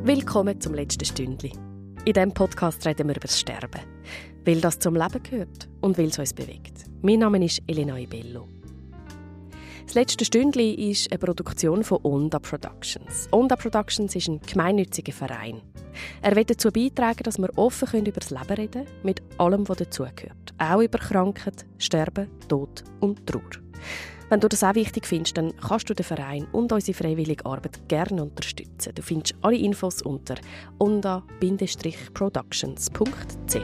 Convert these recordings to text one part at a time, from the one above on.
Willkommen zum letzten Stündli. In diesem Podcast reden wir über das Sterben, weil das zum Leben gehört und weil es uns bewegt. Mein Name ist Elena Ibello. Das letzte Stündli ist eine Produktion von Onda Productions. Onda Productions ist ein gemeinnütziger Verein. Er will dazu beitragen, dass wir offen über das Leben reden können, mit allem, was dazugehört. Auch über Krankheit, Sterben, Tod und Trauer. Wenn du das auch wichtig findest, dann kannst du den Verein und unsere freiwillige Arbeit gerne unterstützen. Du findest alle Infos unter onda-productions.ch.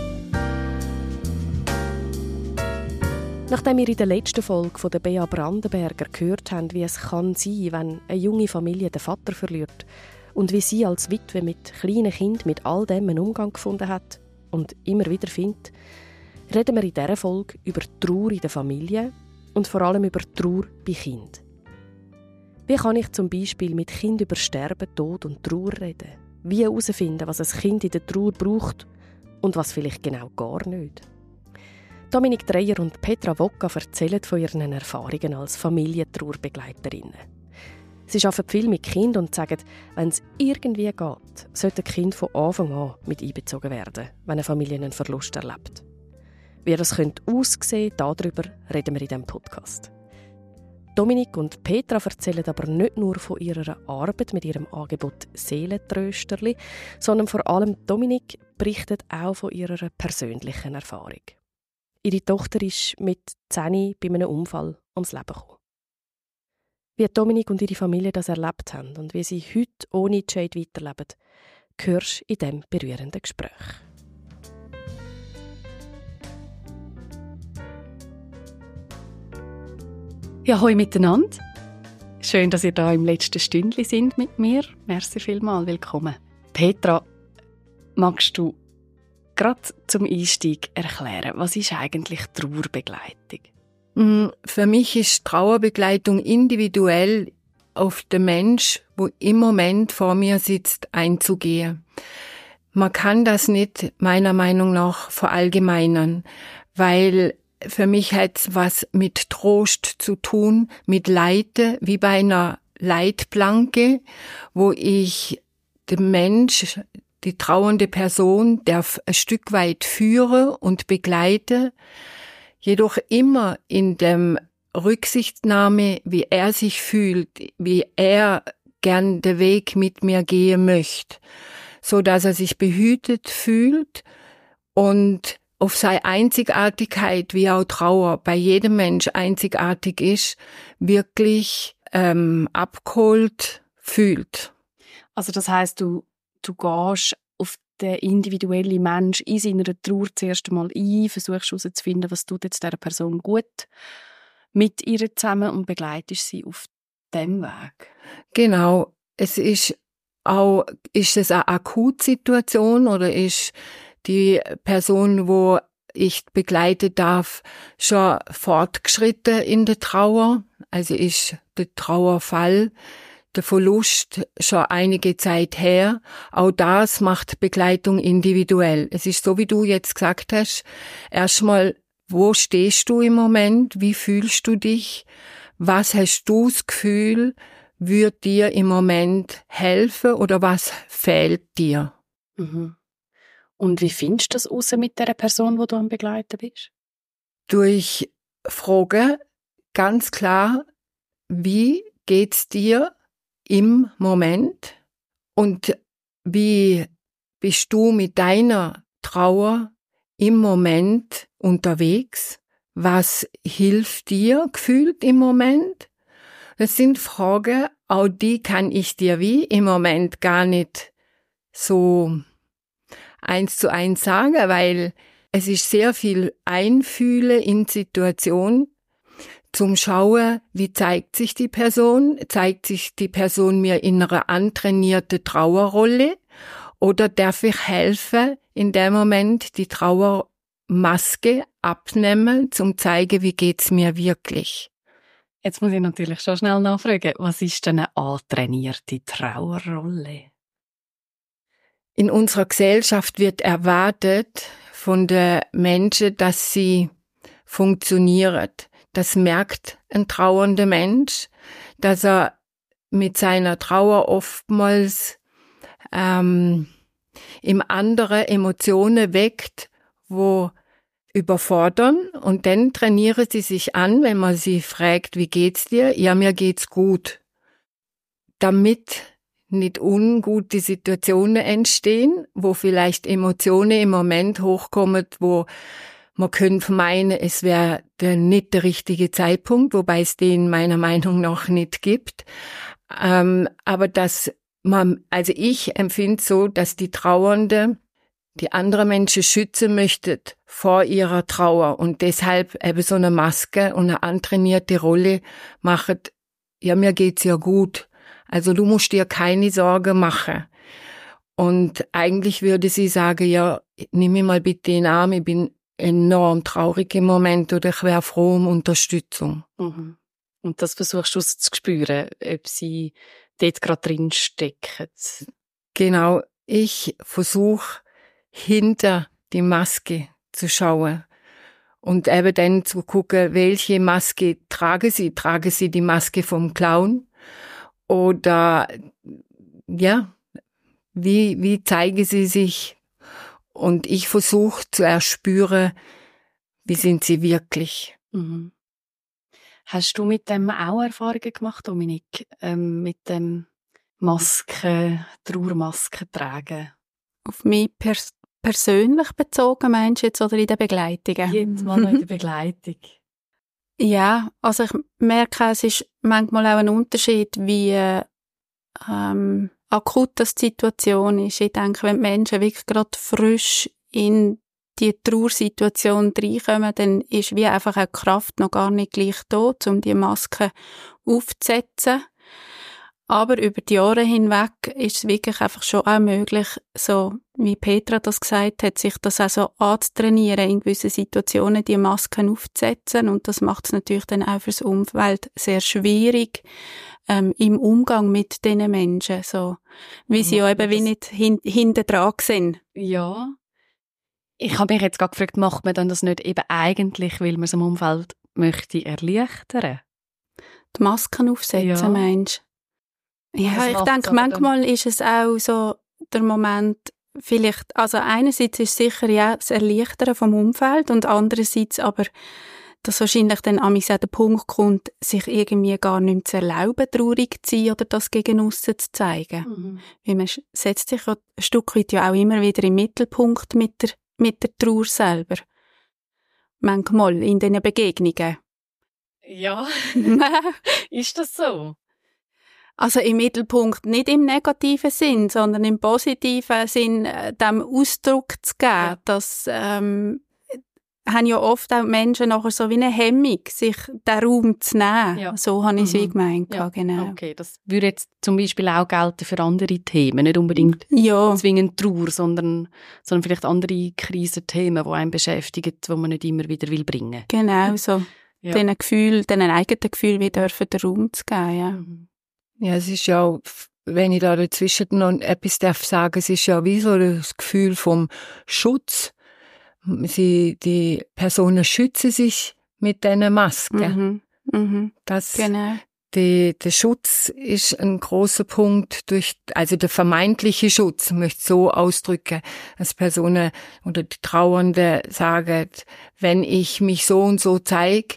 Nachdem wir in der letzten Folge von der Bea Brandenberger gehört haben, wie es kann sein, wenn eine junge Familie den Vater verliert und wie sie als Witwe mit kleinen Kindern mit all dem einen Umgang gefunden hat und immer wieder findet, reden wir in dieser Folge über Trauer in der Familie und vor allem über Trauer bei Kindern. Wie kann ich zum Beispiel mit Kindern über Sterben, Tod und Trauer reden? Wie herausfinden, was ein Kind in der Trauer braucht und was vielleicht genau gar nicht? Dominik Dreyer und Petra Wocka erzählen von ihren Erfahrungen als Familientrauerbegleiterinnen. Sie arbeiten viel mit Kindern und sagen, wenn es irgendwie geht, sollten Kinder von Anfang an mit einbezogen werden, wenn eine Familie einen Verlust erlebt. Wie das aussehen könnte, darüber reden wir in diesem Podcast. Dominik und Petra erzählen aber nicht nur von ihrer Arbeit mit ihrem Angebot Seelentrösterli, sondern vor allem Dominik berichtet auch von ihrer persönlichen Erfahrung. Ihre Tochter ist mit 10 bei einem Unfall ums Leben gekommen. Wie Dominik und ihre Familie das erlebt haben und wie sie heute ohne Jade weiterleben, hörst du in diesem berührenden Gespräch. Ja, hoi miteinander. Schön, dass ihr da im letzten Stündli sind mit mir. Merci vielmals, willkommen. Petra, magst du gerade zum Einstieg erklären, was ist eigentlich Trauerbegleitung? Für mich ist Trauerbegleitung individuell auf den Mensch, wo im Moment vor mir sitzt, einzugehen. Man kann das nicht, meiner Meinung nach, verallgemeinern, weil für mich hat es was mit Trost zu tun, mit Leite, wie bei einer Leitplanke, wo ich den Mensch, die trauernde Person, ein Stück weit führe und begleite, jedoch immer in dem Rücksichtnahme, wie er sich fühlt, wie er gern den Weg mit mir gehen möchte, so dass er sich behütet fühlt und auf seine Einzigartigkeit, wie auch Trauer bei jedem Mensch einzigartig ist, wirklich abgeholt fühlt. Also das heisst, du gehst auf den individuellen Mensch in seiner Trauer zuerst einmal ein, versuchst herauszufinden, was tut jetzt dieser Person gut mit ihr zusammen und begleitest sie auf diesem Weg. Genau. Es ist es eine Akutsituation oder ist die Person, wo ich begleiten darf, schon fortgeschritten in der Trauer? Also ist der Trauerfall, der Verlust schon einige Zeit her. Auch das macht Begleitung individuell. Es ist so, wie du jetzt gesagt hast, erstmal, wo stehst du im Moment? Wie fühlst du dich? Was hast du das Gefühl, wird dir im Moment helfen oder was fehlt dir? Mhm. Und wie findest du das raus mit der Person, die du am Begleiten bist? Durch Fragen, ganz klar, wie geht's dir im Moment und wie bist du mit deiner Trauer im Moment unterwegs? Was hilft dir gefühlt im Moment? Das sind Fragen, auch die kann ich dir wie im Moment gar nicht so 1:1 sagen, weil es ist sehr viel Einfühlen in die Situation, zum Schauen, wie zeigt sich die Person mir in einer antrainierten Trauerrolle oder darf ich helfen, in dem Moment die Trauermaske abnehmen, zum zeigen, wie geht's mir wirklich. Jetzt muss ich natürlich schon schnell nachfragen, was ist denn eine antrainierte Trauerrolle? In unserer Gesellschaft wird erwartet von den Menschen, dass sie funktionieren. Das merkt ein trauernder Mensch, dass er mit seiner Trauer oftmals im anderen Emotionen weckt, wo überfordern, und dann trainieren sie sich an, wenn man sie fragt, wie geht's dir? Ja, mir geht's gut. Damit nicht ungute Situationen entstehen, wo vielleicht Emotionen im Moment hochkommen, wo man könnte meinen, es wäre nicht der richtige Zeitpunkt, wobei es den meiner Meinung nach nicht gibt. Aber also ich empfinde so, dass die Trauernde die andere Menschen schützen möchte vor ihrer Trauer und deshalb eben so eine Maske und eine antrainierte Rolle macht, ja, mir geht's ja gut. Also du musst dir keine Sorgen machen. Und eigentlich würde sie sagen, ja, nimm mich mal bitte in den Arm, ich bin enorm traurig im Moment oder ich wäre froh um Unterstützung. Mhm. Und das versuchst du zu spüren, ob sie dort gerade drin stecken. Genau, ich versuche hinter die Maske zu schauen und eben dann zu gucken, welche Maske tragen sie. Tragen sie die Maske vom Clown? Oder, ja, wie zeigen sie sich? Und ich versuche zu erspüren, wie sind sie wirklich. Mhm. Hast du mit dem auch Erfahrungen gemacht, Dominik? Mit dem Trauermasken tragen? Auf mich persönlich bezogen, meinst du jetzt, oder in den Begleitungen? Jetzt mal noch in der Begleitung. Ja, also ich merke, es ist manchmal auch ein Unterschied, wie akut das die Situation ist. Ich denke, wenn die Menschen wirklich gerade frisch in die Trauersituation reinkommen, dann ist wie einfach auch die Kraft noch gar nicht gleich da, um die Maske aufzusetzen. Aber über die Jahre hinweg ist es wirklich einfach schon auch möglich, so wie Petra das gesagt hat, sich das auch so anzutrainieren, in gewissen Situationen die Masken aufzusetzen. Und das macht es natürlich dann auch fürs Umfeld sehr schwierig, im Umgang mit diesen Menschen, so, wie sie ja eben wie nicht hinten dran sind. Ja. Ich habe mich jetzt gerade gefragt, macht man dann das nicht eben eigentlich, weil man es im Umfeld möchte erleichtern? Die Masken aufsetzen, meinst du? Ja, ich denke, manchmal ist es auch so der Moment, vielleicht, also einerseits ist sicher ja das Erleichtern vom Umfeld und andererseits aber, dass wahrscheinlich dann auch der Punkt kommt, sich irgendwie gar nicht mehr zu erlauben, traurig zu sein oder das gegen aussen zu zeigen. Mhm. Weil man setzt sich ein Stück weit ja auch immer wieder im Mittelpunkt mit der Trauer selber. Manchmal in diesen Begegnungen. Ja, ist das so? Also im Mittelpunkt nicht im negativen Sinn, sondern im positiven Sinn, dem Ausdruck zu geben. Ja. Das haben ja oft auch Menschen nachher so wie eine Hemmung, sich den Raum zu nehmen. Ja. So habe ich es wie gemeint. Ja. Genau. Okay, das würde jetzt zum Beispiel auch gelten für andere Themen, nicht unbedingt zwingend Trauer, sondern vielleicht andere Krisenthemen, die einen beschäftigen, die man nicht immer wieder bringen will. Genau, so diesen eigenen Gefühlen wieder den Raum zu geben. Ja. Ja, es ist ja auch, wenn ich da dazwischen noch etwas sagen darf, es ist ja wie so das Gefühl vom Schutz. Die Personen schützen sich mit diesen Masken. Genau. Der Schutz ist ein großer Punkt also der vermeintliche Schutz, ich möchte so ausdrücken, dass Personen oder die Trauernde sagen, wenn ich mich so und so zeige,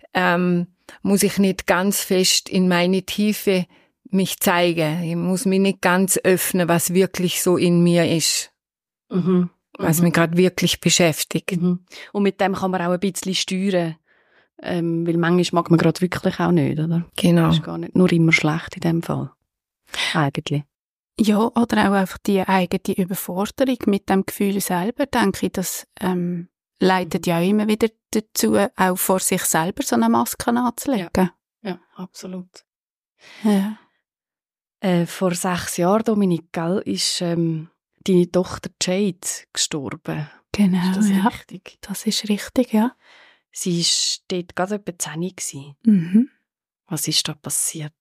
muss ich nicht ganz fest in meine Tiefe mich zeigen. Ich muss mich nicht ganz öffnen, was wirklich so in mir ist. Mhm. Was mich gerade wirklich beschäftigt. Mhm. Und mit dem kann man auch ein bisschen steuern. Weil manchmal mag man gerade wirklich auch nicht, oder? Genau. Das ist gar nicht nur immer schlecht in dem Fall. Eigentlich. Ja, oder auch einfach die eigene Überforderung mit dem Gefühl selber, denke ich, das leitet ja immer wieder dazu, auch vor sich selber so eine Maske anzulegen. Ja, absolut. Ja. Vor 6 Jahren, Dominik, ist deine Tochter Jade gestorben. Genau, ist das richtig? Das ist richtig, ja. Sie war dort gerade etwa 10. Mhm. Was ist da passiert?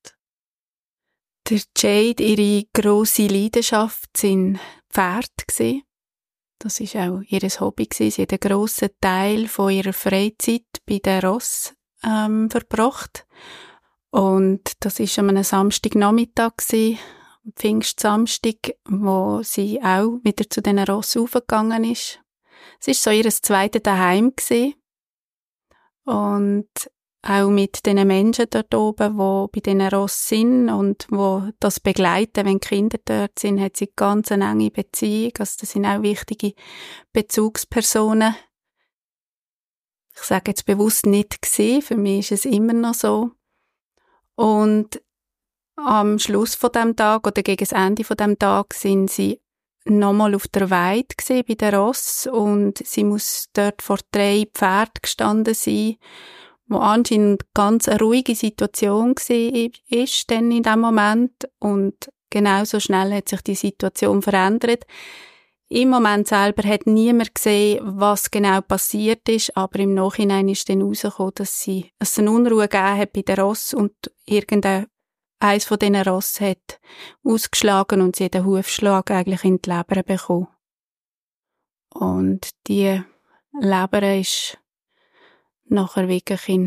Der Jade, ihre grosse Leidenschaft sind Pferde. Das war auch ihr Hobby. Sie hat einen grossen Teil von ihrer Freizeit bei den Ross verbracht. Und das war an einem Samstagnachmittag Pfingstsamstag, wo sie auch wieder zu diesen Rossen raufgegangen ist. Es war so ihr zweites Daheim gewesen. Und auch mit den Menschen dort oben, die bei diesen Rossen sind und die das begleiten, wenn die Kinder dort sind, hat sie ganz eine enge Beziehung. Also das sind auch wichtige Bezugspersonen. Ich sage jetzt bewusst nicht gesehen, für mich ist es immer noch so. Und am Schluss von dem Tag oder gegen das Ende von dem Tag sind sie nochmal auf der Weide gesehen bei den Ross und sie muss dort vor 3 Pferden gestanden sein, wo anscheinend ganz eine ruhige Situation ist dann in dem Moment und genauso schnell hat sich die Situation verändert. Im Moment selber hat niemand gesehen, was genau passiert ist, aber im Nachhinein ist dann herausgekommen, dass es eine Unruhe gegeben hat bei den Ross und eins von diesen Ross hat ausgeschlagen und sie hat einen Hufschlag eigentlich in die Leber bekommen. Und die Leber ist nachher wirklich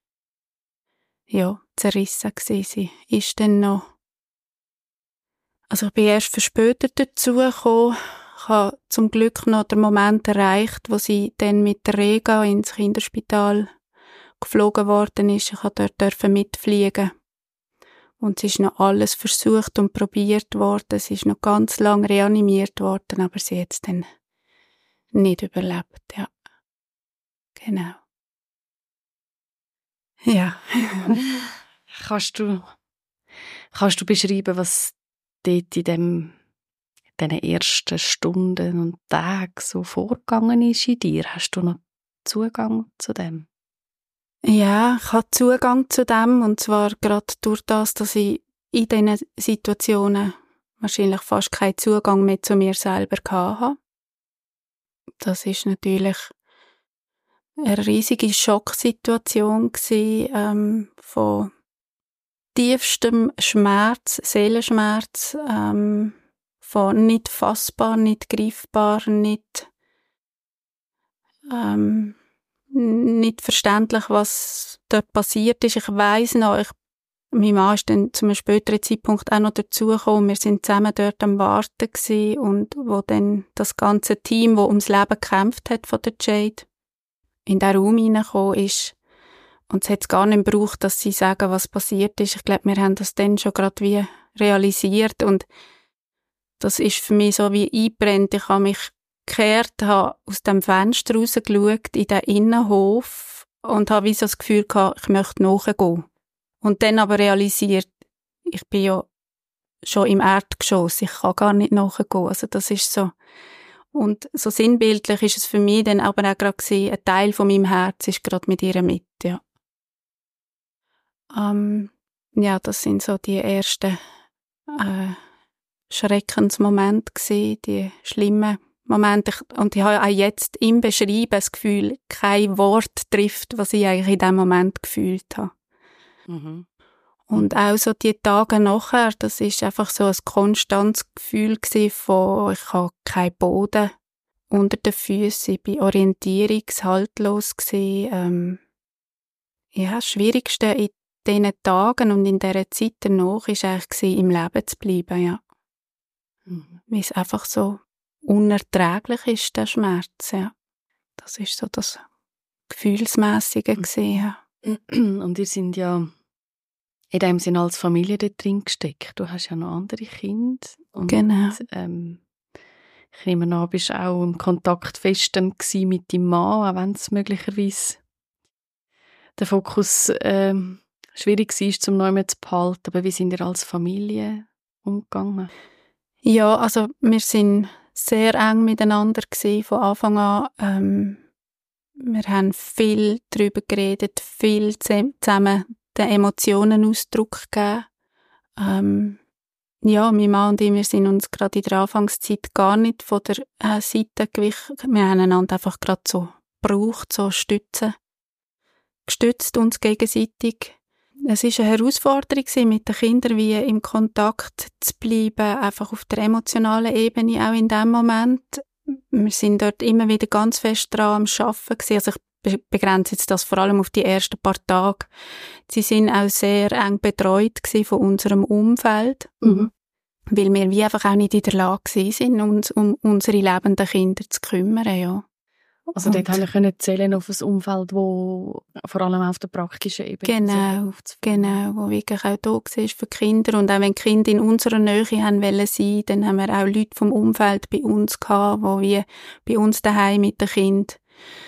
zerrissen gewesen. Sie ist dann noch, also ich bin erst verspätet dazugekommen. Ich habe zum Glück noch den Moment erreicht, wo sie dann mit der Rega ins Kinderspital geflogen worden ist. Ich durfte mitfliegen. Und es ist noch alles versucht und probiert worden. Es ist noch ganz lange reanimiert worden, aber sie hat es dann nicht überlebt, ja. Genau. Ja. Kannst du beschreiben, was dort in diesen ersten Stunden und Tagen so vorgegangen ist in dir? Hast du noch Zugang zu dem? Ja, ich habe Zugang zu dem, und zwar gerade durch das, dass ich in diesen Situationen wahrscheinlich fast keinen Zugang mehr zu mir selber hatte. Das ist natürlich eine riesige Schocksituation gewesen, von tiefstem Schmerz, Seelenschmerz, von nicht fassbar, nicht greifbar, nicht verständlich, was dort passiert ist. Ich weiss noch, mein Mann ist dann zu einem späteren Zeitpunkt auch noch dazugekommen. Wir sind zusammen dort am Warten gewesen, und wo dann das ganze Team, das ums Leben gekämpft hat von der Jade, in den Raum hineingekommen ist. Und es hat gar nicht gebraucht, dass sie sagen, was passiert ist. Ich glaube, wir haben das dann schon gerade wie realisiert, und das ist für mich so wie eingebrennt. Ich habe mich gekehrt, habe aus dem Fenster rausgeschaut in den Innenhof und habe wie so das Gefühl gehabt, ich möchte nachgehen. Und dann aber realisiert, ich bin ja schon im Erdgeschoss, ich kann gar nicht nachgehen. Also das ist so. Und so sinnbildlich ist es für mich dann aber auch gerade gewesen, ein Teil von meinem Herz ist gerade mit ihr mit, ja. Ja, das sind so die ersten Schreckensmomente gewesen, die schlimmen Momente. Und ich habe auch jetzt im Beschreiben das Gefühl, kein Wort trifft, was ich eigentlich in diesem Moment gefühlt habe. Mhm. Und auch so die Tage nachher, das ist einfach so ein konstantes Gefühl gewesen von, ich habe keinen Boden unter den Füßen, ich bin orientierungshaltlos gewesen. Ja, das Schwierigste in diesen Tagen und in dieser Zeit danach war eigentlich, im Leben zu bleiben, ja. Mhm. Weil es einfach so unerträglich ist, der Schmerz, ja. Das ist so das Gefühlsmässige gewesen, ja. Und ihr sind ja in dem Sinne als Familie dort drin gesteckt. Du hast ja noch andere Kinder. Und, genau. Ich nehme an, du bist auch im Kontakt fest dann mit deinem Mann, auch wenn es möglicherweise der Fokus schwierig war, zum neu zu behalten. Aber wie sind ihr als Familie umgegangen? Ja, also wir sind sehr eng miteinander gewesen, von Anfang an. Wir haben viel darüber geredet, viel zusammen den Emotionen Ausdruck gegeben. Ja, mein Mann und ich, wir sind uns gerade in der Anfangszeit gar nicht von der Seite gewichen. Wir haben einander einfach gerade so gebraucht, so gestützt uns gegenseitig. Es war eine Herausforderung, mit den Kindern wie im Kontakt zu bleiben, einfach auf der emotionalen Ebene, auch in dem Moment. Wir sind dort immer wieder ganz fest dran am Arbeiten gewesen. Also ich begrenze jetzt das vor allem auf die ersten paar Tage. Sie sind auch sehr eng betreut gewesen von unserem Umfeld. Mhm. Weil wir wie einfach auch nicht in der Lage sind, uns um unsere lebenden Kinder zu kümmern, ja. Also dort haben wir zählen auf ein Umfeld, wo vor allem auf der praktischen Ebene Genau, wo wirklich auch da war für die Kinder. Und auch wenn die Kinder in unserer Nähe haben wollen, dann haben wir auch Leute vom Umfeld bei uns gehabt, die wie bei uns daheim mit den Kindern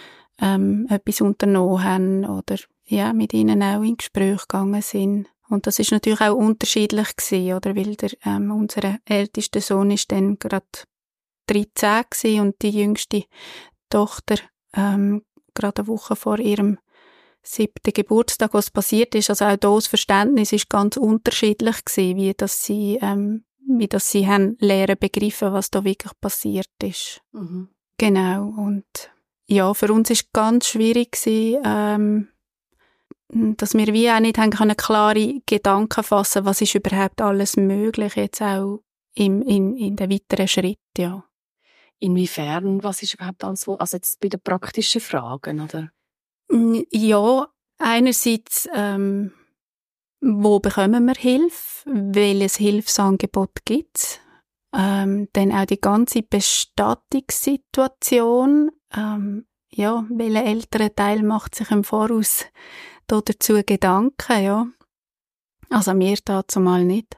etwas unternommen haben oder ja, mit ihnen auch in Gespräch gegangen sind. Und das ist natürlich auch unterschiedlich gewesen, oder? Weil unser ältester Sohn ist dann gerade 13 gewesen und die jüngste Tochter, gerade eine Woche vor ihrem 7. Geburtstag, was passiert ist. Also auch da das Verständnis ist ganz unterschiedlich gewesen, wie das sie haben lernen begriffen, was da wirklich passiert ist. Mhm. Genau. Und ja, für uns ist ganz schwierig gewesen, dass wir wie auch nicht haben können klare Gedanken fassen, was ist überhaupt alles möglich jetzt auch in den weiteren Schritten, ja. Inwiefern, was ist überhaupt alles so? Also jetzt bei den praktischen Fragen, oder? Ja, einerseits, wo bekommen wir Hilfe? Welches Hilfsangebot gibt's? Dann auch die ganze Bestattungssituation. Ja, welcher ältere Teil macht sich im Voraus dazu Gedanken, ja. Also mir dazumal nicht.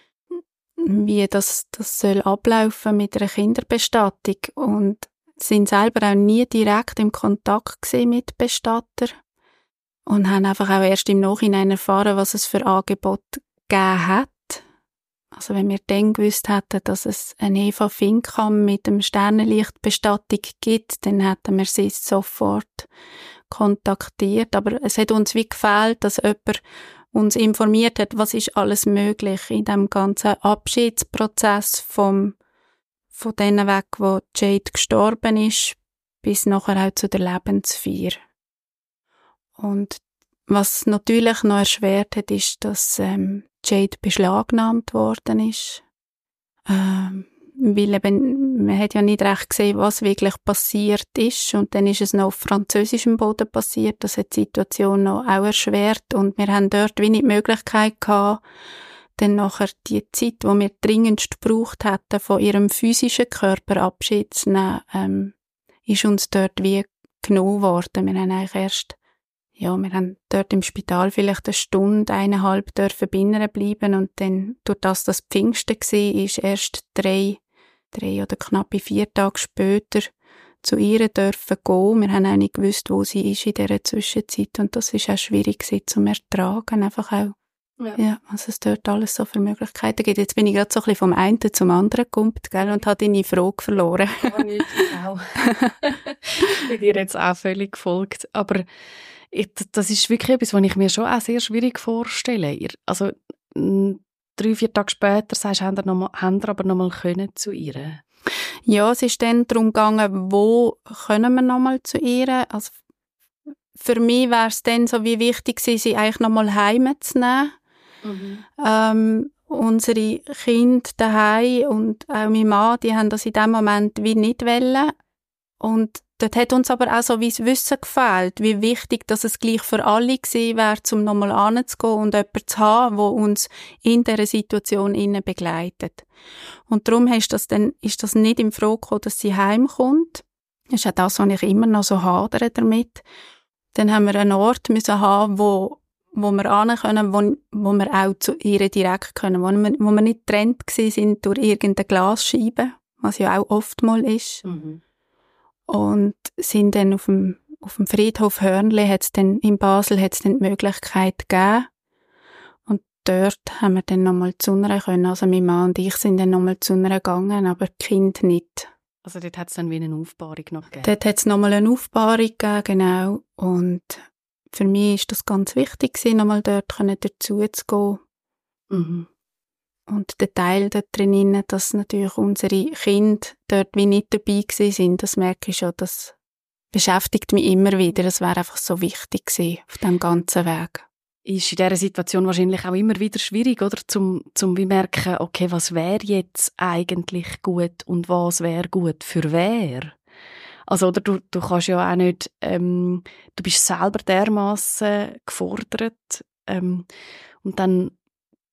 Wie das soll ablaufen mit einer Kinderbestattung und sind selber auch nie direkt im Kontakt gewesen mit Bestatter und haben einfach auch erst im Nachhinein erfahren, was es für Angebote gegeben hat. Also wenn wir dann gewusst hätten, dass es eine Eva Finkam mit dem Sternenlichtbestattung gibt, dann hätten wir sie sofort kontaktiert. Aber es hat uns wie gefehlt, dass jemand uns informiert hat, was ist alles möglich in dem ganzen Abschiedsprozess von denen weg, wo Jade gestorben ist, bis nachher auch zu der Lebensfeier. Und was natürlich noch erschwert hat, ist, dass Jade beschlagnahmt worden ist. Weil eben, man hat ja nicht recht gesehen, was wirklich passiert ist. Und dann ist es noch auf französischem Boden passiert. Das hat die Situation noch auch erschwert. Und wir haben dort wie nicht die Möglichkeit gehabt, dann nachher die Zeit, die wir dringendst gebraucht hätten, von ihrem physischen Körper Abschied zu nehmen, ist uns dort wie genommen worden. Wir haben eigentlich wir haben dort im Spital vielleicht 1 Stunde, 1,5 dürfen binnen bleiben und dann, durch das Pfingsten war, ist erst 3 oder knappe 4 Tage später zu ihr dürfen gehen. Wir haben auch nicht gewusst, wo sie ist in dieser Zwischenzeit und das ist auch schwierig zu ertragen, einfach auch. Ja, was es dort alles so für Möglichkeiten gibt. Jetzt bin ich gerade so ein bisschen vom einen zum anderen gekommen, gell, und habe deine Frage verloren. Ja, nicht, genau. Ich bin dir jetzt auch völlig gefolgt, aber das ist wirklich etwas, was ich mir schon auch sehr schwierig vorstelle. Also 3-4 Tage später sagst du, haben ihr aber noch mal zu ihr? Ja, es ist dann darum gegangen, wo können wir noch mal zu ihr? Also für mich wäre es dann so wie wichtig gewesen, sie eigentlich noch mal heimzunehmen. Mhm. Unsere Kinder daheim und auch mein Mann, die haben das in dem Moment wie nicht wollen. Und dort hat uns aber auch so wie das Wissen gefehlt, wie wichtig, dass es gleich für alle gewesen wäre, um nochmal anzugehen und jemanden zu haben, der uns in dieser Situation begleitet. Und darum ist das nicht in Frage gekommen, dass sie heimkommt. Das ist auch das, was ich immer noch so hadere damit. Dann haben wir einen Ort müssen haben, wo wir hin können, wo wir auch zu ihr direkt können, wo wir nicht getrennt sind durch irgendeine Glasscheibe, was ja auch oft mal ist. Mhm. Und sind dann auf dem Friedhof Hörnli in Basel hat's dann die Möglichkeit gegeben. Und dort haben wir dann nochmal zu einer können. Also mein Mann und ich sind dann nochmal zu einer gegangen, aber die Kinder nicht. Also dort hat's dann wie eine Aufbahrung noch gegeben? Dort hat's nochmal eine Aufbahrung gegeben, genau. Und für mich ist das ganz wichtig gewesen, nochmal dort dazu zu gehen. Mhm. Und der Teil dort drin, dass natürlich unsere Kinder dort wie nicht dabei gewesen sind, das merke ich schon, das beschäftigt mich immer wieder. Das wäre einfach so wichtig gewesen auf dem ganzen Weg. Ist in dieser Situation wahrscheinlich auch immer wieder schwierig, oder? Zum wie merken, okay, was wäre jetzt eigentlich gut und was wäre gut für wer? Also, oder du kannst ja auch nicht, du bist selber dermassen gefordert, und dann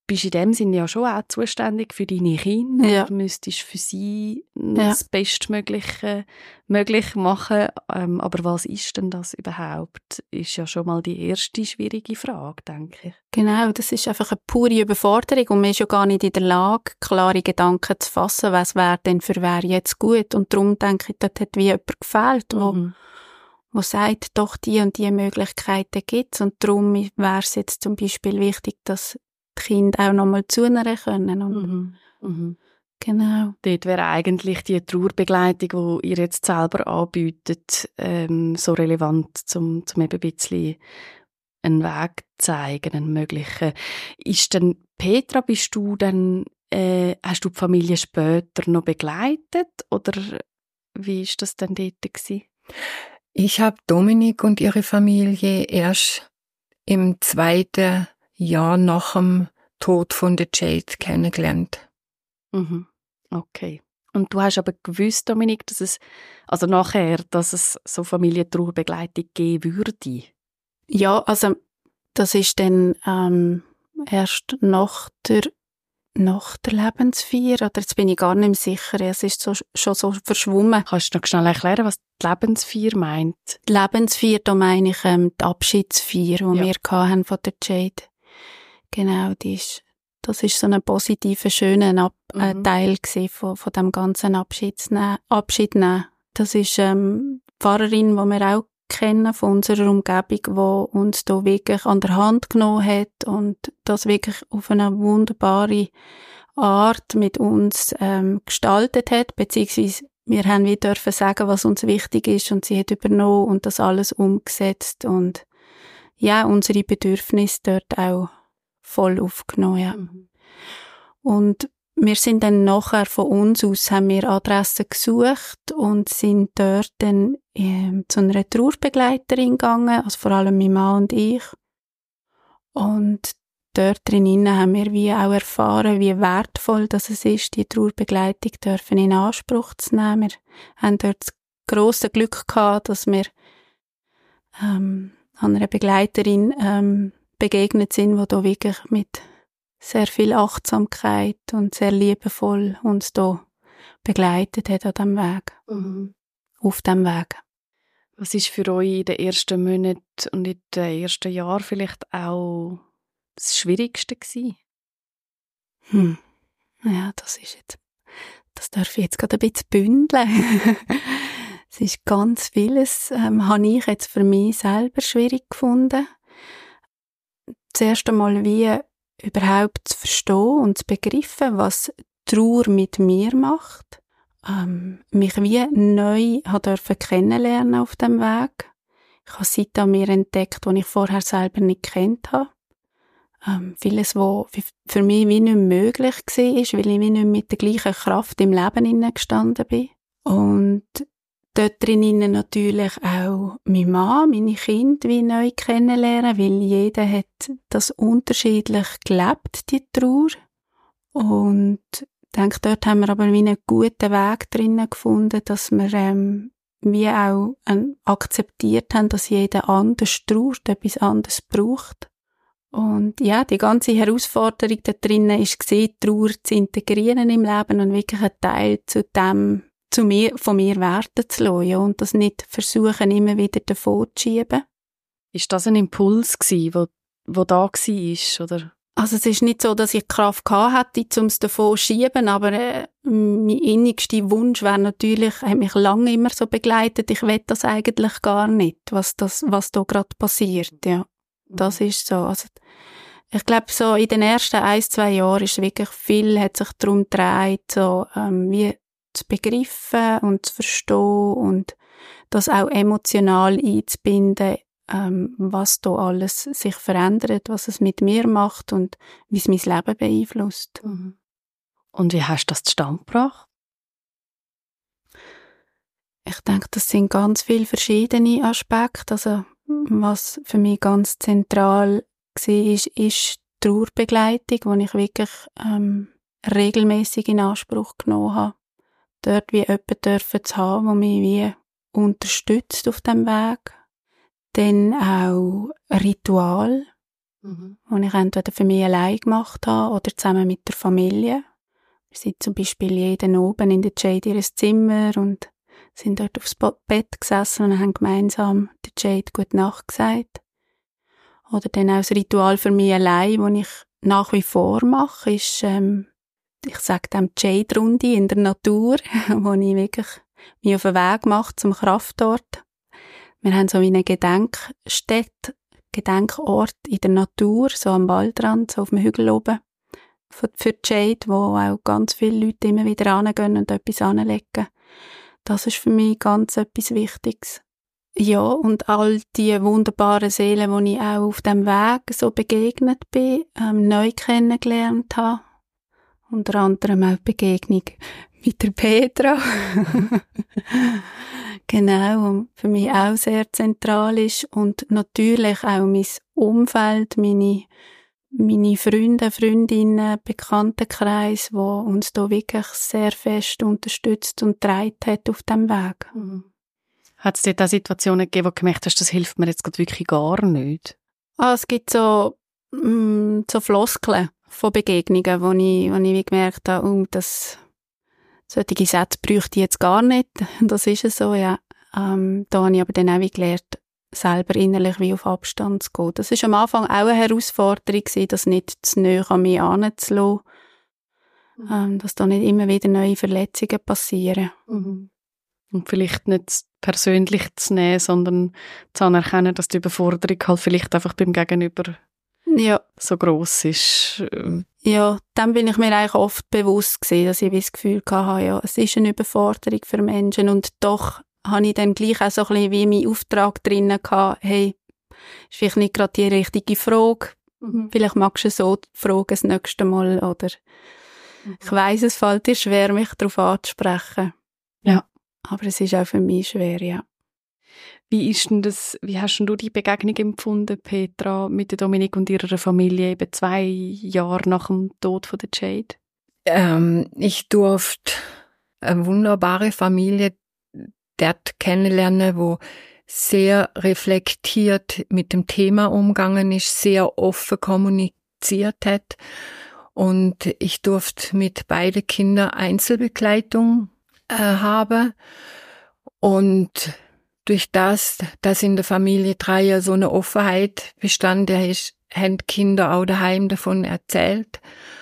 bist in dem Sinne ja schon auch zuständig für deine Kinder. Ja. Du müsstest für sie das Bestmögliche möglich machen. Aber was ist denn das überhaupt? Ist ja schon mal die erste schwierige Frage, denke ich. Genau, das ist einfach eine pure Überforderung und man ist ja gar nicht in der Lage, klare Gedanken zu fassen, was wäre denn für wer jetzt gut. Und darum denke ich, dort hat wie jemand gefehlt, wo sagt, doch die und die Möglichkeiten gibt es. Und darum wäre es jetzt zum Beispiel wichtig, dass die Kinder auch nochmal zuhören können. Und genau. Dort wäre eigentlich die Trauerbegleitung, die ihr jetzt selber anbietet, so relevant, um eben ein bisschen einen Weg zu zeigen, einen möglichen. Ist denn, Petra, bist du dann, hast du die Familie später noch begleitet oder wie ist das denn dort gewesen? Ich habe Dominik und ihre Familie erst im 2. Jahr nach dem Tod von der Jade kennengelernt. Okay. Und du hast aber gewusst, Dominik, dass es so Familientrauerbegleitung geben würde? Ja, also das ist dann erst nach der Lebensfeier, oder jetzt bin ich gar nicht mehr sicher, es ist schon so verschwommen. Kannst du noch schnell erklären, was die Lebensfeier meint? Die Lebensfeier, da meine ich die Abschiedsfeier, die wir hatten von der Jade. Genau, das ist so ein positiver, schöner Teil von dem ganzen Abschied nehmen. Das ist die Pfarrerin, die wir auch kennen von unserer Umgebung, die uns da wirklich an der Hand genommen hat und das wirklich auf eine wunderbare Art mit uns gestaltet hat, beziehungsweise wir haben wie dürfen sagen, was uns wichtig ist und sie hat übernommen und das alles umgesetzt und ja, unsere Bedürfnisse dort auch voll aufgenommen, ja. Und wir sind dann nachher von uns aus, haben wir Adressen gesucht und sind dort dann zu einer Trauerbegleiterin gegangen, also vor allem mein Mann und ich. Und dort drinnen haben wir wie auch erfahren, wie wertvoll das ist, die Trauerbegleitung dürfen in Anspruch zu nehmen. Wir haben dort das grosse Glück gehabt, dass wir an einer Begleiterin begegnet sind, die da wirklich mit sehr viel Achtsamkeit und sehr liebevoll uns da begleitet hat an diesem Weg. Auf diesem Weg. Was ist für euch in den ersten Monaten und in den ersten Jahren vielleicht auch das Schwierigste gewesen? Ja, das darf ich jetzt gerade ein bisschen bündeln. Es ist ganz vieles, habe ich jetzt für mich selber schwierig gefunden. Das erste Mal wie überhaupt zu verstehen und zu begreifen, was Trauer mit mir macht. Mich wie neu durfte kennenlernen auf dem Weg. Ich habe Seiten an mir entdeckt, die ich vorher selber nicht gekannt habe. Vieles, was für mich wie nicht möglich war, weil ich wie nicht mit der gleichen Kraft im Leben gestanden bin. Und dort drinnen natürlich auch mein Mann, meine Kinder wie neu kennenlernen, weil jeder hat das unterschiedlich gelebt, die Trauer. Und ich denke, dort haben wir aber wie einen guten Weg drinnen gefunden, dass wir wie auch akzeptiert haben, dass jeder anders trauert, etwas anderes braucht. Und ja, die ganze Herausforderung da drinnen war, die Trauer zu integrieren im Leben und wirklich einen Teil von mir werden zu lassen, ja, und das nicht versuchen, immer wieder davon zu schieben. Ist das ein Impuls gewesen, wo da war, oder? Also es ist nicht so, dass ich Kraft gehabt hätte, um es davon zu schieben, aber mein innigster Wunsch wäre natürlich, hat mich lange immer so begleitet, ich will das eigentlich gar nicht, was da gerade passiert, ja. Das ist so. Also, ich glaube, so in den ersten 1-2 Jahren ist wirklich viel, hat sich darum gedreht, so, wie zu begreifen und zu verstehen und das auch emotional einzubinden, was da alles sich verändert, was es mit mir macht und wie es mein Leben beeinflusst. Und wie hast du das zustande gebracht? Ich denke, das sind ganz viele verschiedene Aspekte. Also, was für mich ganz zentral war, ist die Trauerbegleitung, die ich wirklich regelmäßig in Anspruch genommen habe. Dort wie jemanden zu haben, der mich wie unterstützt auf dem Weg. Dann auch Ritual, die ich entweder für mich allein gemacht habe oder zusammen mit der Familie. Wir sind zum Beispiel jeden oben in der Jade ihres Zimmer und sind dort aufs Bett gesessen und haben gemeinsam der Jade gute Nacht gesagt. Oder dann auch das Ritual für mich allein, das ich nach wie vor mache, ist, ich sage dem Jade-Runde in der Natur, wo ich wirklich mich auf den Weg mache zum Kraftort. Wir haben so wie eine Gedenkstätte, Gedenkort in der Natur, so am Waldrand, so auf dem Hügel oben. Für Jade, wo auch ganz viele Leute immer wieder hingehen und etwas anlegen. Das ist für mich ganz etwas Wichtiges. Ja, und all die wunderbaren Seelen, die ich auch auf dem Weg so begegnet bin, neu kennengelernt habe. Unter anderem auch die Begegnung mit der Petra. Genau, und für mich auch sehr zentral ist. Und natürlich auch mein Umfeld, meine Freunde, Freundinnen, Bekanntenkreis, die uns da wirklich sehr fest unterstützt und getragen hat auf dem Weg. Hat es dort auch Situationen gegeben, wo du gemerkt hast, das hilft mir jetzt gerade wirklich gar nicht? Es gibt so Floskeln von Begegnungen, wo ich gemerkt habe, solche Sätze bräuchte ich jetzt gar nicht. Das ist es so, ja. Da habe ich aber dann auch gelernt, selber innerlich wie auf Abstand zu gehen. Das war am Anfang auch eine Herausforderung, das nicht zu nahe an mich heranzulassen, dass da nicht immer wieder neue Verletzungen passieren. Und vielleicht nicht persönlich zu nehmen, sondern zu anerkennen, dass die Überforderung halt vielleicht einfach beim Gegenüber so gross ist. Ja, dann bin ich mir eigentlich oft bewusst gewesen, dass ich das Gefühl hatte, ja, es ist eine Überforderung für Menschen und doch habe ich dann gleich auch so ein bisschen wie mein Auftrag drinnen gehabt, hey, ist vielleicht nicht gerade die richtige Frage, vielleicht magst du so die Frage das nächste Mal oder ich weiss, es fällt dir schwer, mich darauf anzusprechen. Ja. Aber es ist auch für mich schwer, ja. Wie hast denn du die Begegnung empfunden, Petra, mit der Dominik und ihrer Familie, eben 2 Jahre nach dem Tod von der Jade? Ich durfte eine wunderbare Familie dort kennenlernen, wo sehr reflektiert mit dem Thema umgegangen ist, sehr offen kommuniziert hat. Und ich durfte mit beiden Kindern Einzelbegleitung haben. Und durch das, dass in der Familie 3 Jahre so eine Offenheit bestand, haben die Kinder auch daheim davon erzählt.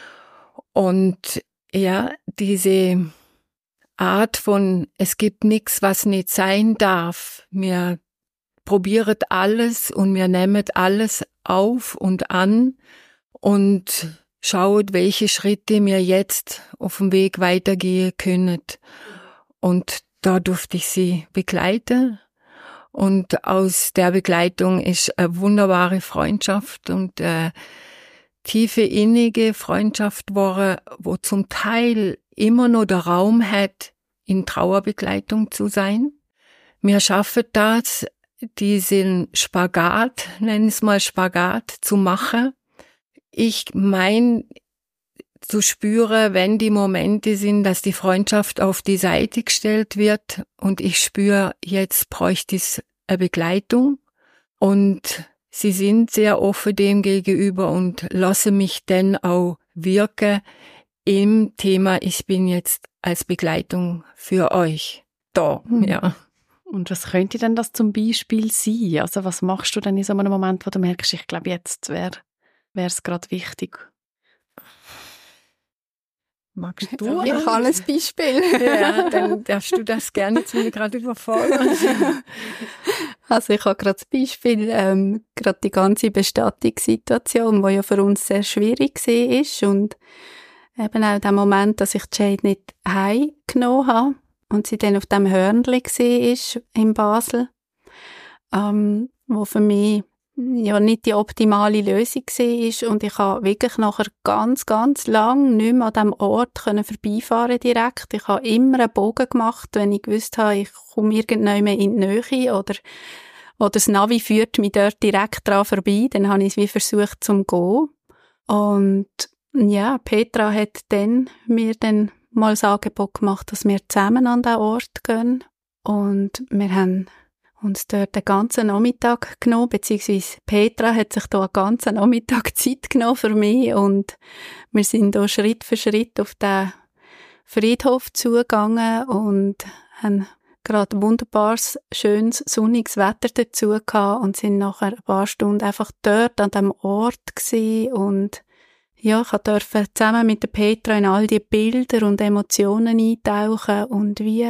Und ja, diese Art von, es gibt nichts, was nicht sein darf. Wir probieren alles und wir nehmen alles auf und an und schauen, welche Schritte wir jetzt auf dem Weg weitergehen können. Und da durfte ich sie begleiten. Und aus der Begleitung ist eine wunderbare Freundschaft und tiefe, innige Freundschaft geworden, wo zum Teil immer noch der Raum hat, in Trauerbegleitung zu sein. Wir schaffen das, diesen Spagat, nennen es mal Spagat, zu machen. Ich meine, zu spüren, wenn die Momente sind, dass die Freundschaft auf die Seite gestellt wird und ich spüre, jetzt bräuchte es eine Begleitung und sie sind sehr offen dem gegenüber und lassen mich dann auch wirken im Thema, ich bin jetzt als Begleitung für euch da, ja. Und was könnte denn das zum Beispiel sein? Also was machst du denn in so einem Moment, wo du merkst, ich glaube, jetzt wäre es gerade wichtig? Magst du? Ich habe ein Beispiel. Ja, dann darfst du das gerne zu mir gerade überfordern. Also ich habe gerade das Beispiel, gerade die ganze Bestattungssituation, die ja für uns sehr schwierig war und eben auch der Moment, dass ich Jade nicht heimgenommen habe und sie dann auf dem Hörnli war in Basel, wo für mich ja nicht die optimale Lösung war und ich habe wirklich nachher ganz, ganz lang nicht mehr an diesem Ort vorbeifahren direkt. Ich habe immer einen Bogen gemacht, wenn ich gewusst habe, ich komme irgendwann mehr in die Nähe oder das Navi führt mich dort direkt dran vorbei, dann habe ich es wie versucht zu gehen. Und ja, Petra hat mir dann mal das Angebot gemacht, dass wir zusammen an diesen Ort gehen und wir haben uns dort den ganzen Nachmittag genommen, beziehungsweise Petra hat sich da einen ganzen Nachmittag Zeit genommen für mich und wir sind da Schritt für Schritt auf den Friedhof zugegangen und haben gerade wunderbares, schönes, sonniges Wetter dazu gehabt und sind nachher ein paar Stunden einfach dort an dem Ort gewesen und ja, ich durfte zusammen mit der Petra in all die Bilder und Emotionen eintauchen und wie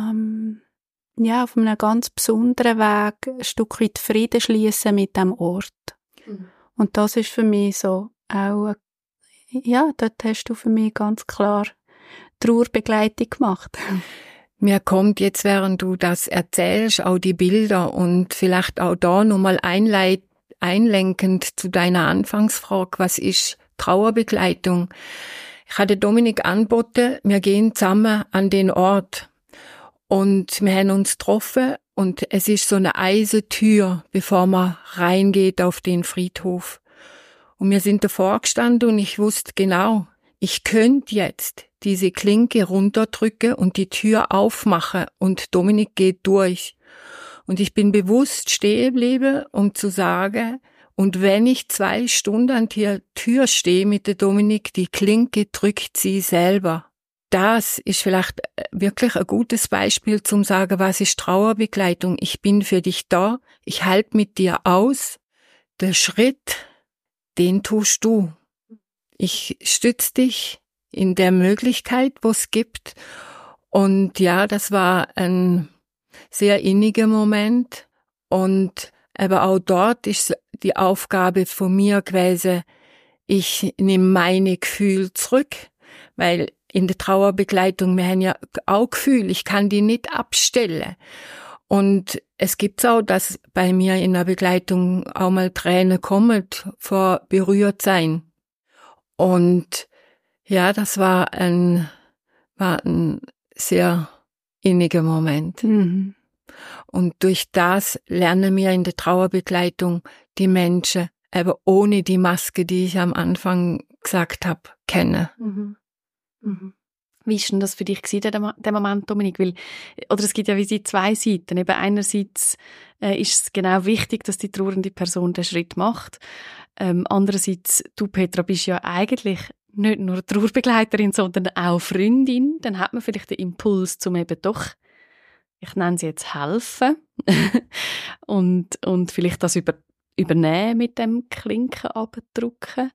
auf einem ganz besonderen Weg ein Stück weit Frieden schliessen mit dem Ort. Mhm. Und das ist für mich so auch, dort hast du für mich ganz klar Trauerbegleitung gemacht. Mir kommt jetzt, während du das erzählst, auch die Bilder und vielleicht auch da nochmal einlenkend zu deiner Anfangsfrage, was ist Trauerbegleitung? Ich hatte Dominik angeboten, wir gehen zusammen an den Ort und wir haben uns getroffen und es ist so eine Eisentür, bevor man reingeht auf den Friedhof. Und wir sind davor gestanden und ich wusste genau, ich könnte jetzt diese Klinke runterdrücken und die Tür aufmachen und Dominik geht durch. Und ich bin bewusst stehen geblieben, um zu sagen, und wenn ich 2 Stunden an der Tür stehe mit der Dominik, die Klinke drückt sie selber. Das ist vielleicht wirklich ein gutes Beispiel zum sagen, was ist Trauerbegleitung? Ich bin für dich da, ich halte mit dir aus. Der Schritt, den tust du. Ich stütze dich in der Möglichkeit, wo es gibt. Und ja, das war ein sehr inniger Moment. Und aber auch dort ist die Aufgabe von mir gewesen, ich nehme meine Gefühle zurück, weil in der Trauerbegleitung, wir haben ja auch Gefühle, ich kann die nicht abstellen. Und es gibt's auch, dass bei mir in der Begleitung auch mal Tränen kommen vor Berührtsein. Und ja, das war ein sehr inniger Moment. Mhm. Und durch das lernen wir in der Trauerbegleitung die Menschen, aber ohne die Maske, die ich am Anfang gesagt habe, kennen. Mhm. Mhm. Wie war denn das für dich der Moment, Dominik? Oder es gibt ja wie 2 Seiten. Eben einerseits ist es genau wichtig, dass die trauernde Person den Schritt macht. Andererseits, du, Petra, bist ja eigentlich nicht nur Trauerbegleiterin, sondern auch Freundin. Dann hat man vielleicht den Impuls, zum eben doch, ich nenne sie jetzt, helfen und vielleicht das übernehmen mit dem Klinken abdrücken.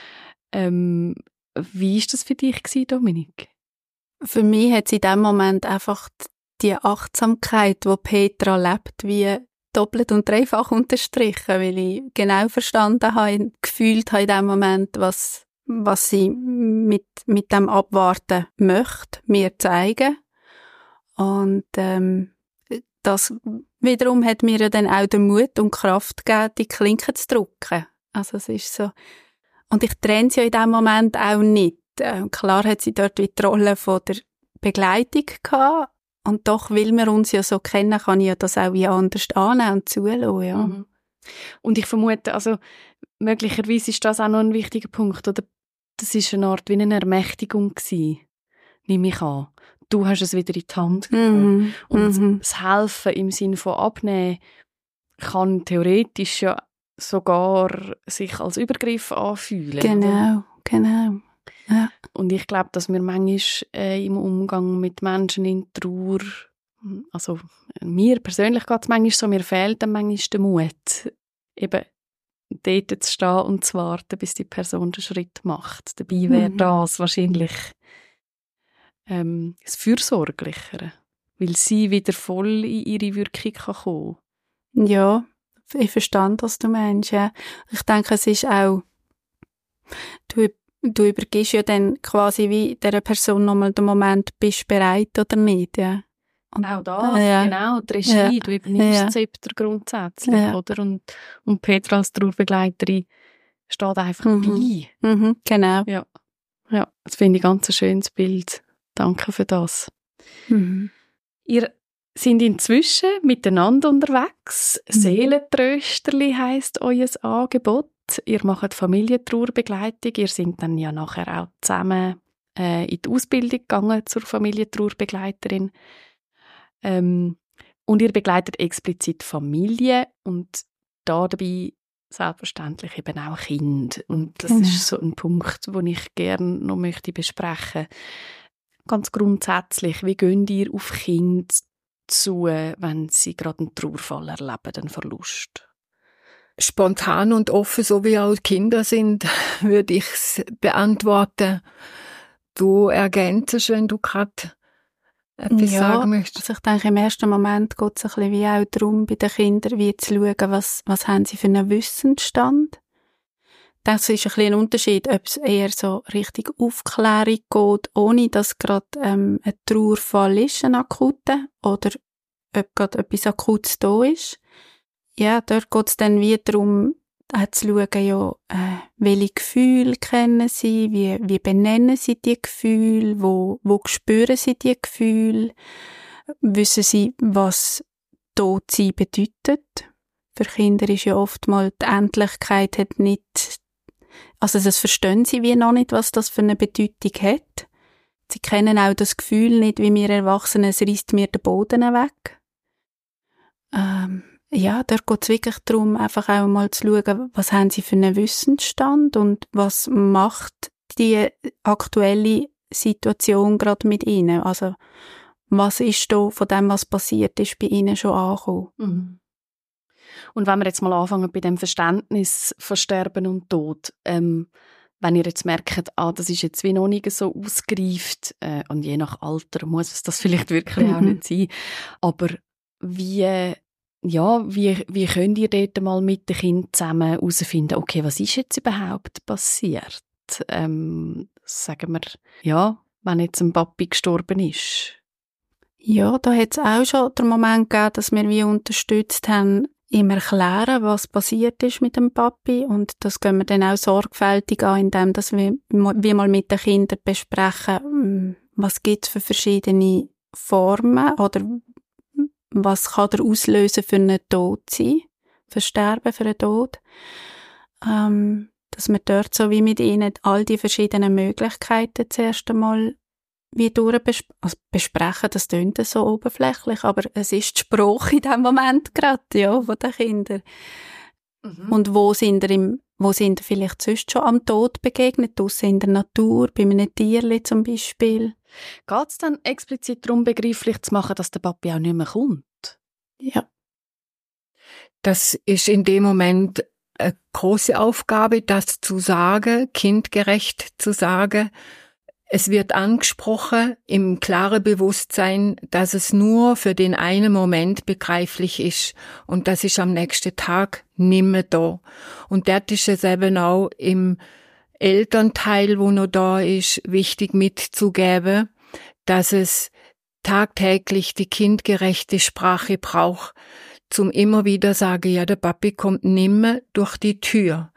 Wie war das für dich, Dominik? Für mich hat es in dem Moment einfach die Achtsamkeit, die Petra lebt, wie doppelt und dreifach unterstrichen, weil ich genau verstanden habe, gefühlt habe in dem Moment, was sie mit dem Abwarten möchte, mir zeigen. Und das wiederum hat mir ja dann auch den Mut und Kraft gegeben, die Klinke zu drücken. Also es ist so. Und ich trenne sie ja in dem Moment auch nicht. Klar hat sie dort die Rolle von der Begleitung gehabt. Und doch, weil wir uns ja so kennen, kann ich ja das auch wie anders annehmen und zulassen, ja. Mhm. Und ich vermute, also möglicherweise ist das auch noch ein wichtiger Punkt, oder? Das ist eine Art wie eine Ermächtigung gewesen, nehme ich an. Du hast es wieder in die Hand genommen. Und das Helfen im Sinne von Abnehmen kann theoretisch ja sogar sich als Übergriff anfühlen. Genau. Ja. Und ich glaube, dass wir manchmal im Umgang mit Menschen in Trauer, also mir persönlich geht es manchmal so, mir fehlt dann manchmal der Mut, eben dort zu stehen und zu warten, bis die Person den Schritt macht. Dabei wäre das wahrscheinlich das Fürsorglichere, weil sie wieder voll in ihre Wirkung kommen kann. Ja, ich verstehe, was du meinst. Ja. Ich denke, es ist auch, du übergibst ja dann quasi wie dieser Person nochmal den Moment, bist du bereit oder nicht, ja. Und auch das, genau, die Regie, du übernimmst das Zepter grundsätzlich, oder? Und Petra als Trauerbegleiterin steht einfach bei. Mhm, genau. Ja, das finde ich ganz ein schönes Bild. Danke für das. Mhm. Ihr sind inzwischen miteinander unterwegs. Seelentrösterli heisst euer Angebot. Ihr macht Familientrauerbegleitung. Ihr seid dann ja nachher auch zusammen in die Ausbildung gegangen zur Familientrauerbegleiterin. Und ihr begleitet explizit Familie und da dabei selbstverständlich eben auch Kinder. Und das ist so ein Punkt, den ich gerne noch möchte besprechen. Ganz grundsätzlich, wie geht ihr auf Kinder zu, wenn sie gerade einen Trauerfall erleben, einen Verlust? Spontan und offen, so wie auch Kinder sind, würde ich es beantworten. Du ergänzest, wenn du gerade etwas sagen möchtest. Also ich denke, im ersten Moment geht es ein bisschen wie auch darum, bei den Kindern wie zu schauen, was haben sie für einen Wissensstand. Das ist ein bisschen ein Unterschied, ob es eher so richtig Aufklärung geht, ohne dass gerade ein Trauerfall ist, ein akuter, oder ob gerade etwas Akutes da ist. Ja, dort geht es dann wie darum, zu schauen, welche Gefühle kennen sie, wie benennen sie die Gefühle, wo spüren sie die Gefühle, wissen sie, was Tod sein bedeutet. Für Kinder ist ja oftmals die Endlichkeit hat nicht, also das verstehen sie wie noch nicht, was das für eine Bedeutung hat. Sie kennen auch das Gefühl nicht, wie wir Erwachsenen, es reißt mir den Boden weg. Ja, dort geht es wirklich darum, einfach auch mal zu schauen, was haben sie für einen Wissensstand und was macht die aktuelle Situation gerade mit ihnen. Also, was ist da von dem, was passiert ist, bei ihnen schon angekommen. Mhm. Und wenn wir jetzt mal anfangen bei dem Verständnis von Sterben und Tod, wenn ihr jetzt merkt, das ist jetzt wie noch nicht so ausgereift, und je nach Alter muss es das vielleicht wirklich auch nicht sein, aber wie könnt ihr dort mal mit den Kindern zusammen herausfinden, okay, was ist jetzt überhaupt passiert? Sagen wir, ja, wenn jetzt ein Papi gestorben ist. Ja, da hat es auch schon den Moment gegeben, dass wir wie unterstützt haben, ihm erklären, was passiert ist mit dem Papi, und das gehen wir dann auch sorgfältig an, indem dass wir mal mit den Kindern besprechen, was gibt es für verschiedene Formen oder was kann der Auslöser für einen Tod sein, für Sterben, für einen Tod. Dass wir dort so wie mit ihnen all die verschiedenen Möglichkeiten zuerst einmal wie besprechen, das klingt so oberflächlich, aber es ist die Sprache in dem Moment gerade, ja, von den Kindern. Mhm. Und wo sind ihr vielleicht sonst schon am Tod begegnet, draussen in der Natur, bei einem Tierli zum Beispiel? Geht es dann explizit darum, begreiflich zu machen, dass der Papi auch nicht mehr kommt? Ja. Das ist in dem Moment eine große Aufgabe, das zu sagen, kindgerecht zu sagen. Es wird angesprochen im klaren Bewusstsein, dass es nur für den einen Moment begreiflich ist und das ist am nächsten Tag nimmer da. Und dort ist es eben auch im Elternteil, wo noch da ist, wichtig mitzugeben, dass es tagtäglich die kindgerechte Sprache braucht, zum immer wieder sagen, ja, der Papi kommt nimmer durch die Tür.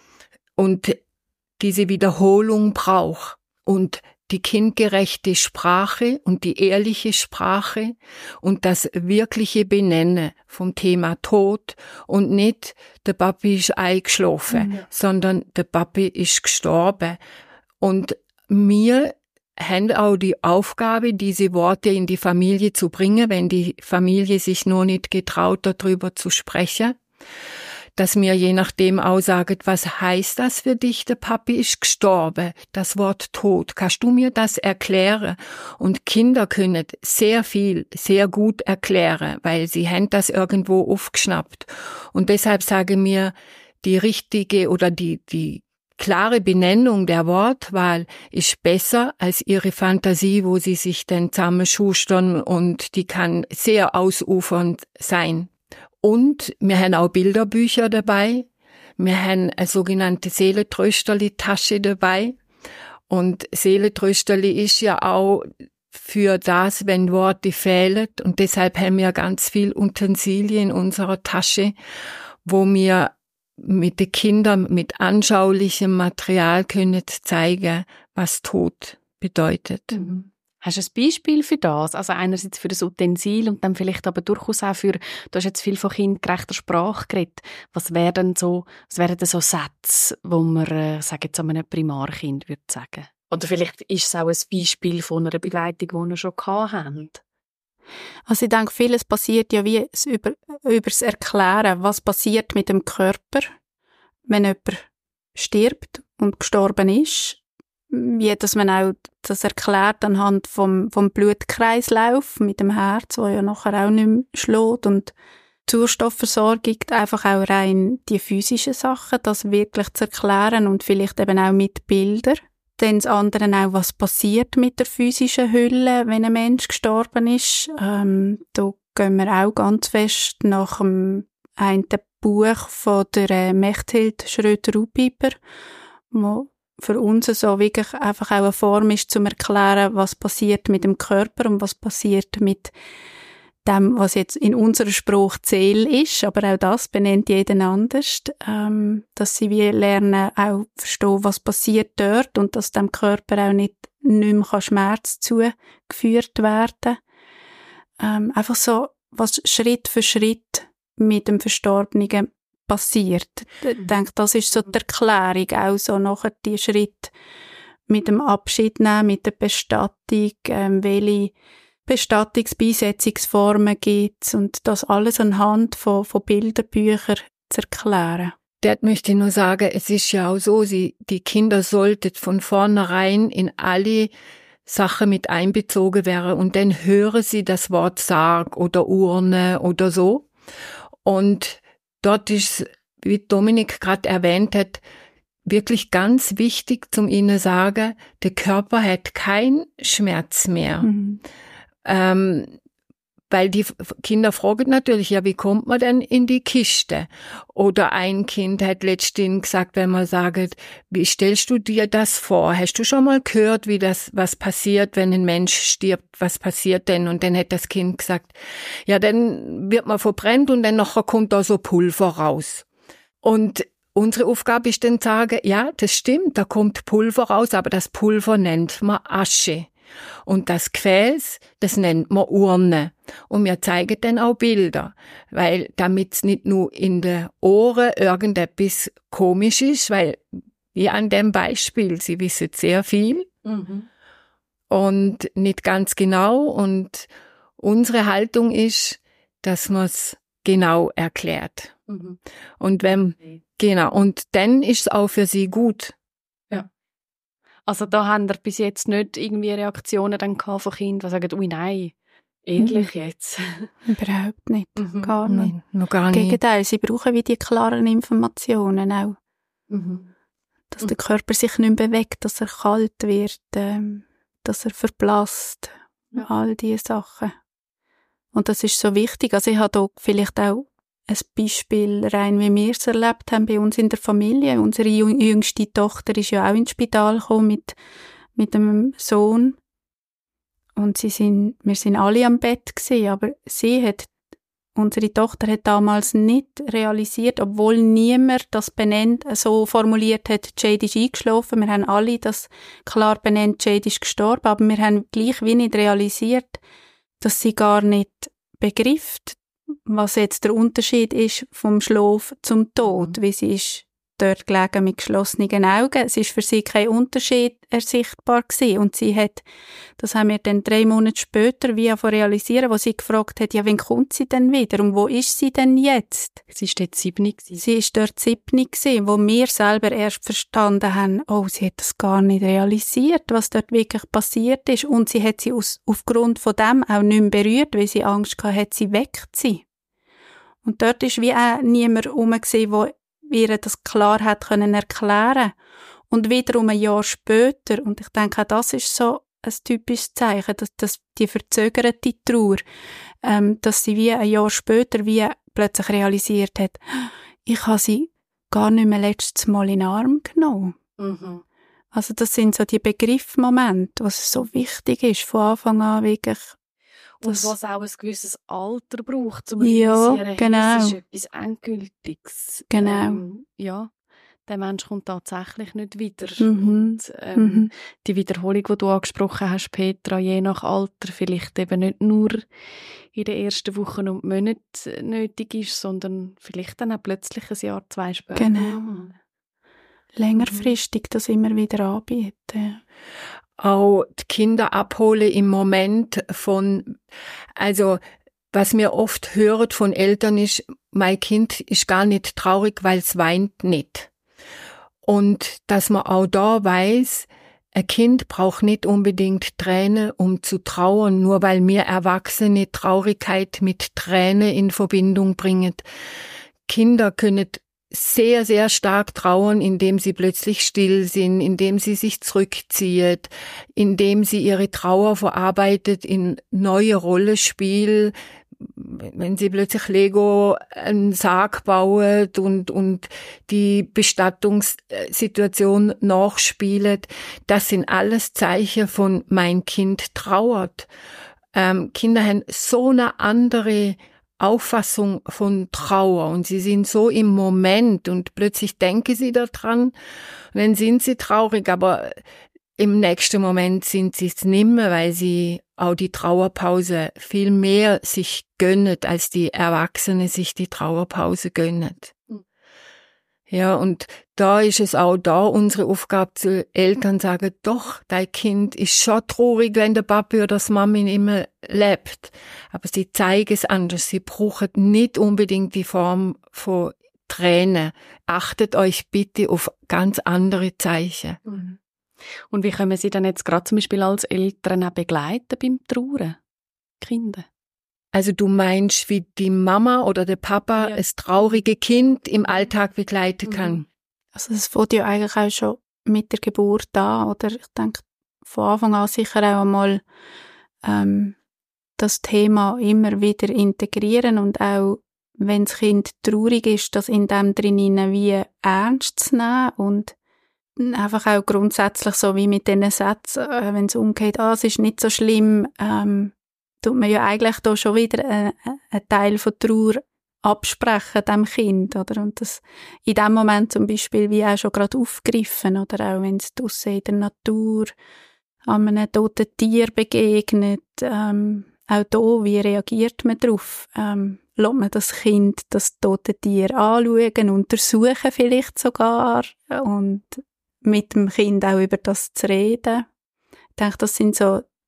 Und diese Wiederholung braucht. Und die kindgerechte Sprache und die ehrliche Sprache und das wirkliche Benennen vom Thema Tod und nicht, der Papi ist eingeschlafen, sondern der Papi ist gestorben. Und wir haben auch die Aufgabe, diese Worte in die Familie zu bringen, wenn die Familie sich noch nicht getraut, darüber zu sprechen. Dass mir je nachdem auch sagen, was heißt das für dich, der Papi ist gestorben, das Wort Tod. Kannst du mir das erklären? Und Kinder können sehr viel, sehr gut erklären, weil sie haben das irgendwo aufgeschnappt. Und deshalb sage mir, die richtige oder die klare Benennung der Wortwahl ist besser als ihre Fantasie, wo sie sich dann zusammenschustern und die kann sehr ausufernd sein. Und wir haben auch Bilderbücher dabei. Wir haben eine sogenannte Seelentrösterli-Tasche dabei. Und Seelentrösterli ist ja auch für das, wenn Worte fehlen. Und deshalb haben wir ganz viel Utensilien in unserer Tasche, wo wir mit den Kindern mit anschaulichem Material können zeigen, was Tod bedeutet. Mhm. Hast du ein Beispiel für das? Also einerseits für das Utensil und dann vielleicht aber durchaus auch für, du hast jetzt viel von kindgerechter Sprache geredet. Was wären denn so Sätze, wo man, sagen jetzt an einem Primarkind würde sagen? Oder vielleicht ist es auch ein Beispiel von einer Begleitung, die wir schon hatten. Also ich denke, vieles passiert ja wie übers Erklären, was passiert mit dem Körper, wenn jemand stirbt und gestorben ist. Wie, dass man auch das erklärt anhand vom Blutkreislauf mit dem Herz, wo ja nachher auch nicht mehr schlägt, und Sauerstoffversorgung, einfach auch rein die physischen Sachen, das wirklich zu erklären und vielleicht eben auch mit Bildern. Dann das andere auch, was passiert mit der physischen Hülle, wenn ein Mensch gestorben ist. Da gehen wir auch ganz fest nach dem einen Buch von der Mechthild Schröter-Rupiper, wo für uns so wirklich einfach auch eine Form ist, zum erklären, was passiert mit dem Körper und was passiert mit dem, was jetzt in unserer Sprache Seele ist, aber auch das benennt jeden anders, dass sie wie lernen, auch verstehen, was passiert dort und dass dem Körper auch nicht mehr Schmerz zugeführt werden kann. Einfach so, was Schritt für Schritt mit dem Verstorbenen passiert. Ich denke, das ist so die Erklärung, auch so nachher die Schritte mit dem Abschied nehmen, mit der Bestattung, welche Bestattungsbeisetzungsformen gibt und das alles anhand von Bilderbüchern zu erklären. Dort möchte ich nur sagen, es ist ja auch so, die Kinder sollten von vornherein in alle Sachen mit einbezogen werden und dann hören sie das Wort Sarg oder Urne oder so. Und dort ist, wie Dominik gerade erwähnt hat, wirklich ganz wichtig zum ihnen sagen, der Körper hat keinen Schmerz mehr. Mhm. Weil die Kinder fragen natürlich, ja, wie kommt man denn in die Kiste? Oder ein Kind hat letztens gesagt, wenn man sagt, wie stellst du dir das vor? Hast du schon mal gehört, was passiert, wenn ein Mensch stirbt? Was passiert denn? Und dann hat das Kind gesagt, ja, dann wird man verbrennt und dann nachher kommt da so Pulver raus. Und unsere Aufgabe ist dann zu sagen, ja, das stimmt, da kommt Pulver raus, aber das Pulver nennt man Asche. Und das Gefäß, das nennt man Urne. Und wir zeigen dann auch Bilder, weil damit's nicht nur in den Ohren irgendetwas komisch ist, weil wie an dem Beispiel, sie wissen sehr viel und nicht ganz genau. Und unsere Haltung ist, dass man es genau erklärt. Mhm. Und genau, und dann ist es auch für sie gut. Also da haben wir bis jetzt nicht irgendwie Reaktionen dann gehabt von Kindern, die sagen, ui nein, ehrlich jetzt? Überhaupt nicht, gar nicht. Noch gar nicht. Im Gegenteil, sie brauchen wie die klaren Informationen auch. Dass der Körper sich nicht mehr bewegt, dass er kalt wird, dass er verblasst, all diese Sachen. Und das ist so wichtig. Also ich habe da vielleicht auch ein Beispiel rein, wie wir es erlebt haben bei uns in der Familie. Unsere jüngste Tochter ist ja auch ins Spital gekommen mit einem Sohn. Und wir sind alle am Bett gewesen, aber unsere Tochter hat damals nicht realisiert, obwohl niemand das benennt, so formuliert hat, Jade ist eingeschlafen. Wir haben alle das klar benennt, Jade ist gestorben, aber wir haben gleich wie nicht realisiert, dass sie gar nicht begreift, was jetzt der Unterschied ist vom Schlaf zum Tod, wie sie ist dort gelegen mit geschlossenen Augen. Es ist für sie kein Unterschied ersichtbar gewesen. Und sie hat, das haben wir dann 3 Monate später wie realisieren, wo sie gefragt hat, ja, wann kommt sie denn wieder und wo ist sie denn jetzt? Sie ist dort 7 gewesen. Sie ist dort 7 gewesen, wo wir selber erst verstanden haben, oh, sie hat das gar nicht realisiert, was dort wirklich passiert ist. Und sie hat sie aufgrund von dem auch nicht mehr berührt, weil sie Angst hatte, sie weg zu sein. Und dort ist wie auch niemand herum gewesen, der ihr das klar hat erklären können. Und wiederum ein Jahr später, und ich denke, auch das ist so ein typisches Zeichen, dass die verzögerte Trauer, dass sie wie ein Jahr später wie plötzlich realisiert hat, ich habe sie gar nicht mehr letztes Mal in den Arm genommen. Mhm. Also das sind so die Begriffsmomente, was so wichtig ist, von Anfang an wirklich. Und was auch ein gewisses Alter braucht, um realisieren, genau. Das ist etwas Endgültiges. Genau. Der Mensch kommt tatsächlich nicht wieder. Und die Wiederholung, die du angesprochen hast, Petra, je nach Alter vielleicht eben nicht nur in den ersten Wochen und Monaten nötig ist, sondern vielleicht dann auch plötzlich ein Jahr, 2 später. Genau. Längerfristig das immer wieder anbieten. auch die Kinder abhole im Moment von, also was mir oft hört von Eltern ist, mein Kind ist gar nicht traurig, weil es weint nicht. Und dass man auch da weiß, ein Kind braucht nicht unbedingt Tränen, um zu trauern, nur weil wir Erwachsene Traurigkeit mit Tränen in Verbindung bringen. Kinder können sehr, sehr stark trauern, indem sie plötzlich still sind, indem sie sich zurückziehen, indem sie ihre Trauer verarbeitet in neue Rollenspiel, wenn sie plötzlich Lego einen Sarg bauen und die Bestattungssituation nachspielen. Das sind alles Zeichen von mein Kind trauert. Kinder haben so eine andere Auffassung von Trauer und sie sind so im Moment und plötzlich denken sie daran und dann sind sie traurig, aber im nächsten Moment sind sie es nimmer, weil sie auch die Trauerpause viel mehr sich gönnen, als die Erwachsenen sich die Trauerpause gönnen. Ja, und da ist es auch da unsere Aufgabe zu Eltern sagen, doch, dein Kind ist schon traurig, wenn der Papi oder das Mami nicht mehr lebt. Aber sie zeigen es anders. Sie brauchen nicht unbedingt die Form von Tränen. Achtet euch bitte auf ganz andere Zeichen. Mhm. Und wie können Sie dann jetzt gerade zum Beispiel als Eltern auch begleiten beim Trauern? Kinder? Also du meinst, wie die Mama oder der Papa ein traurige Kind im Alltag begleiten kann? Also es fängt ja eigentlich auch schon mit der Geburt an, oder ich denke von Anfang an sicher auch einmal das Thema immer wieder integrieren und auch, wenn das Kind traurig ist, das in dem drinnen wie ernst zu nehmen und einfach auch grundsätzlich so wie mit diesen Sätzen, wenn es umgeht, es ist nicht so schlimm, tut man ja eigentlich da schon wieder einen Teil von Trauer absprechen dem Kind, oder? Und das in dem Moment zum Beispiel wie auch schon gerade aufgreifen, oder auch wenn es draussen in der Natur an einem toten Tier begegnet, auch da, wie reagiert man darauf? Lässt man das Kind das tote Tier anschauen, untersuchen vielleicht sogar und mit dem Kind auch über das zu reden. Ich denke, das ist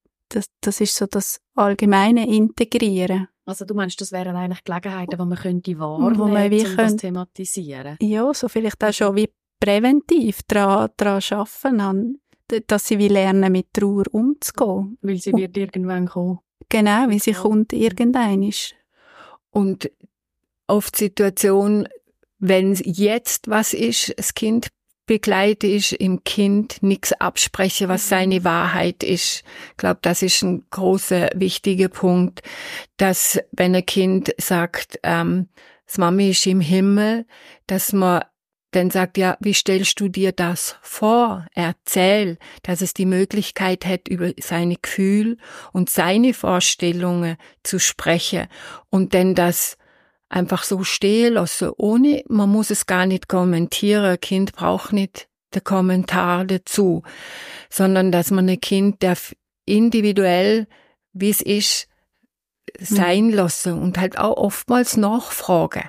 so das allgemeine Integrieren. Also du meinst, das wären eigentlich Gelegenheiten, wo man könnte wahrnehmen, um das zu thematisieren? Ja, so vielleicht auch schon wie präventiv daran arbeiten, dass sie wie lernen, mit Trauer umzugehen. Weil sie wird irgendwann kommen. Genau, weil sie kommt irgendwann. Und auf die Situation, wenn jetzt was ist, das Kind begleite ich im Kind nichts abspreche, was seine Wahrheit ist. Ich glaube, das ist ein großer, wichtiger Punkt, dass wenn ein Kind sagt, das Mami ist im Himmel, dass man dann sagt, ja, wie stellst du dir das vor? Erzähl, dass es die Möglichkeit hat, über seine Gefühle und seine Vorstellungen zu sprechen und dann das einfach so stehen lassen, ohne, man muss es gar nicht kommentieren, ein Kind braucht nicht den Kommentar dazu, sondern dass man ein Kind darf individuell, wie es ist, sein lassen und halt auch oftmals nachfragen.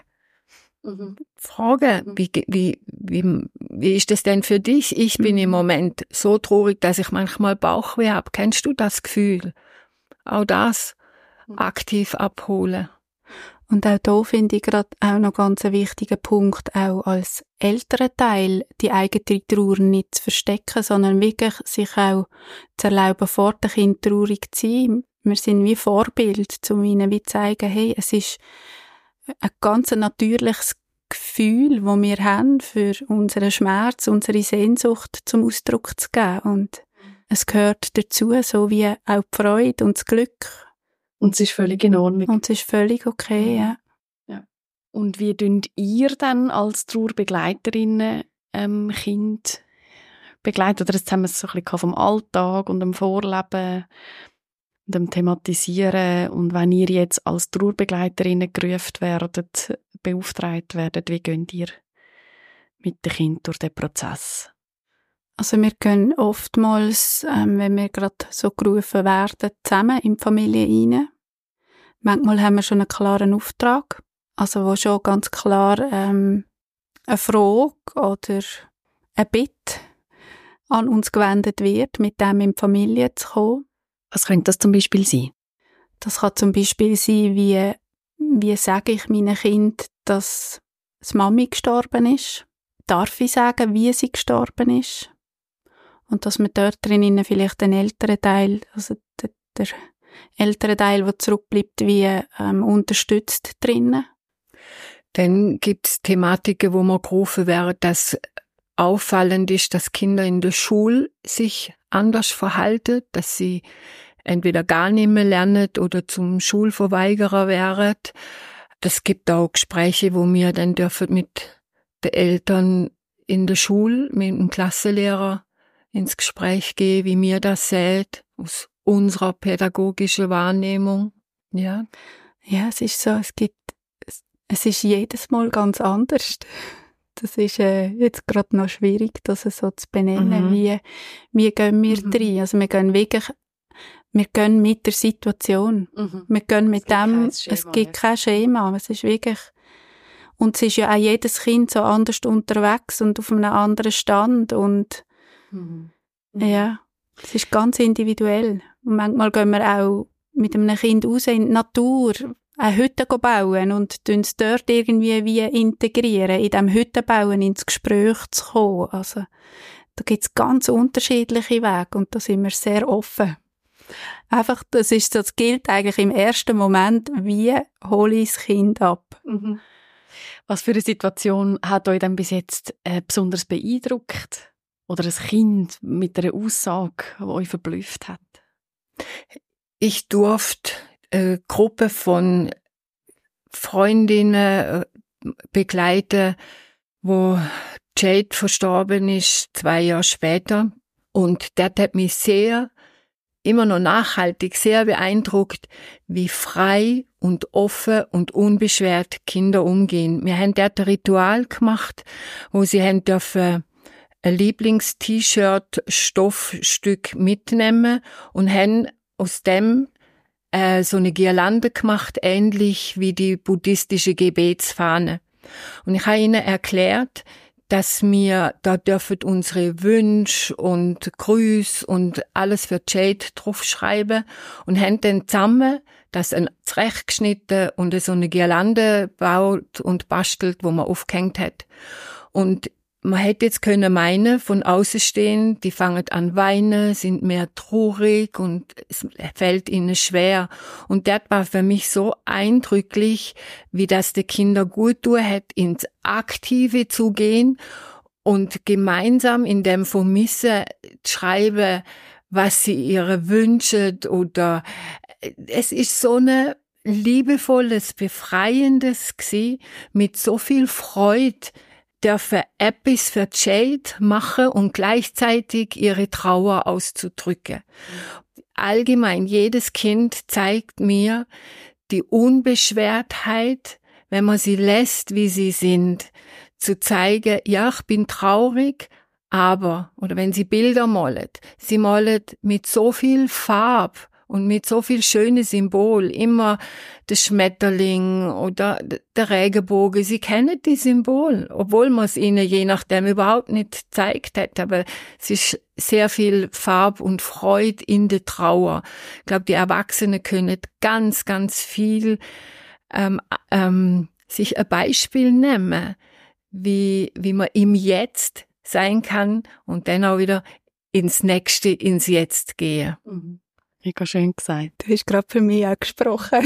Fragen, wie ist das denn für dich? Ich bin im Moment so traurig, dass ich manchmal Bauchweh habe. Kennst du das Gefühl? Auch das aktiv abholen. Und auch da finde ich gerade auch noch ganz einen wichtigen Punkt, auch als älterer Teil die eigene Trauer nicht zu verstecken, sondern wirklich sich auch zu erlauben, vor dem Kind traurig zu sein. Wir sind wie Vorbild, um ihnen wie zu zeigen, hey, es ist ein ganz natürliches Gefühl, das wir haben, für unseren Schmerz, unsere Sehnsucht zum Ausdruck zu geben. Und es gehört dazu, so wie auch die Freude und das Glück. Und es ist völlig in Ordnung. Und es ist völlig okay, ja. Und wie dünnt ihr dann als Trauerbegleiterinnen Kind begleiten? Oder jetzt haben wir es so ein bisschen vom Alltag und dem Vorleben und dem Thematisieren. Und wenn ihr jetzt als Trauerbegleiterinnen gerufen werdet, beauftragt werdet, wie geht ihr mit dem Kind durch den Prozess? Also wir gehen oftmals, wenn wir gerade so gerufen werden, zusammen in die Familie rein. Manchmal haben wir schon einen klaren Auftrag, also wo schon ganz klar eine Frage oder ein Bitte an uns gewendet wird, mit dem in die Familie zu kommen. Was könnte das zum Beispiel sein? Das kann zum Beispiel sein, wie sage ich meinen Kindern, dass die Mami gestorben ist? Darf ich sagen, wie sie gestorben ist? Und dass man dort drinnen vielleicht den älteren Teil, also der ältere Teil, der zurückbleibt, wie unterstützt drinnen. Dann gibt es Thematiken, wo man gerufen wäre, dass auffallend ist, dass Kinder in der Schule sich anders verhalten, dass sie entweder gar nicht mehr lernen oder zum Schulverweigerer wären. Es gibt auch Gespräche, wo wir dann dürfen mit den Eltern in der Schule, mit dem Klassenlehrer ins Gespräch gehen, wie wir das sehen, aus unserer pädagogischen Wahrnehmung. Ja, es ist so, es ist jedes Mal ganz anders. Das ist jetzt gerade noch schwierig, das so zu benennen. Wie gehen wir rein? Also wir gehen mit der Situation. Wir gehen mit dem, es gibt kein Schema. Es ist wirklich, und es ist ja auch jedes Kind so anders unterwegs und auf einem anderen Stand und ja, es ist ganz individuell. Und manchmal gehen wir auch mit einem Kind raus in die Natur, eine Hütte bauen und es dort irgendwie wie integrieren, in diesem Hüttenbauen ins Gespräch zu kommen. Also, da gibt es ganz unterschiedliche Wege und da sind wir sehr offen. Einfach, das gilt eigentlich im ersten Moment, wie hole ich das Kind ab. Was für eine Situation hat euch denn bis jetzt besonders beeindruckt? Oder ein Kind mit einer Aussage, die euch verblüfft hat? Ich durfte eine Gruppe von Freundinnen begleiten, wo Jade verstorben ist, 2 Jahre später. Und das hat mich immer noch nachhaltig sehr beeindruckt, wie frei und offen und unbeschwert Kinder umgehen. Wir haben dort ein Ritual gemacht, wo sie haben dürfen ein Lieblings-T-Shirt-Stoffstück mitnehmen und haben aus dem so eine Girlande gemacht, ähnlich wie die buddhistische Gebetsfahne. Und ich habe ihnen erklärt, dass wir da dürfen unsere Wünsche und Grüße und alles für Jade draufschreiben und haben dann zusammen das zurechtgeschnitten und so eine Girlande baut und bastelt, wo man aufgehängt hat. Und man hätte jetzt können meinen, von außen stehen, die fangen an weinen, sind mehr traurig und es fällt ihnen schwer. Und das war für mich so eindrücklich, wie das den Kindern gut tun hat, ins Aktive zu gehen und gemeinsam in dem Vermissen schreiben, was sie ihre wünschen oder es ist so eine liebevolles, befreiendes gewesen, mit so viel Freude, dürfen etwas für Jade machen und gleichzeitig ihre Trauer auszudrücken. Allgemein, jedes Kind zeigt mir die Unbeschwertheit, wenn man sie lässt, wie sie sind, zu zeigen, ja, ich bin traurig, aber, oder wenn sie Bilder malen, sie malen mit so viel Farbe und mit so viel schönen Symbol, immer der Schmetterling oder der Regenbogen, sie kennen die Symbol, obwohl man es ihnen je nachdem überhaupt nicht gezeigt hat, aber es ist sehr viel Farbe und Freude in der Trauer. Ich glaube, die Erwachsenen können ganz, ganz viel sich ein Beispiel nehmen, wie man im Jetzt sein kann und dann auch wieder ins Jetzt gehen. Mega schön gesagt. Du hast gerade für mich auch gesprochen.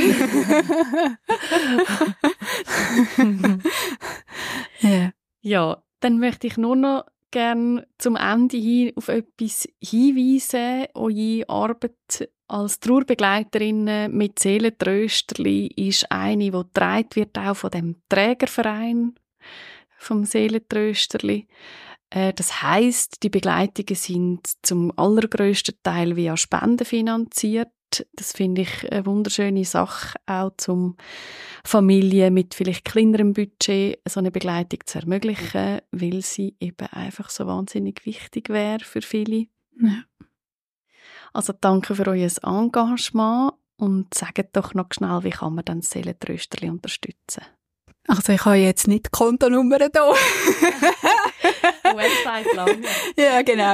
Ja, dann möchte ich nur noch gerne zum Ende hin auf etwas hinweisen. Eure Arbeit als Trauerbegleiterin mit Seelentrösterli ist eine, die getragen wird auch von dem Trägerverein vom Seelentrösterli. Das heisst, die Begleitungen sind zum allergrössten Teil via Spenden finanziert. Das finde ich eine wunderschöne Sache, auch zum Familien mit vielleicht kleinerem Budget so eine Begleitung zu ermöglichen, weil sie eben einfach so wahnsinnig wichtig wäre für viele. Ja. Also danke für euer Engagement und sagt doch noch schnell, wie kann man dann das Seelentrösterli unterstützen? Also ich habe jetzt nicht die Kontonummer da. Website lang. Ja, genau.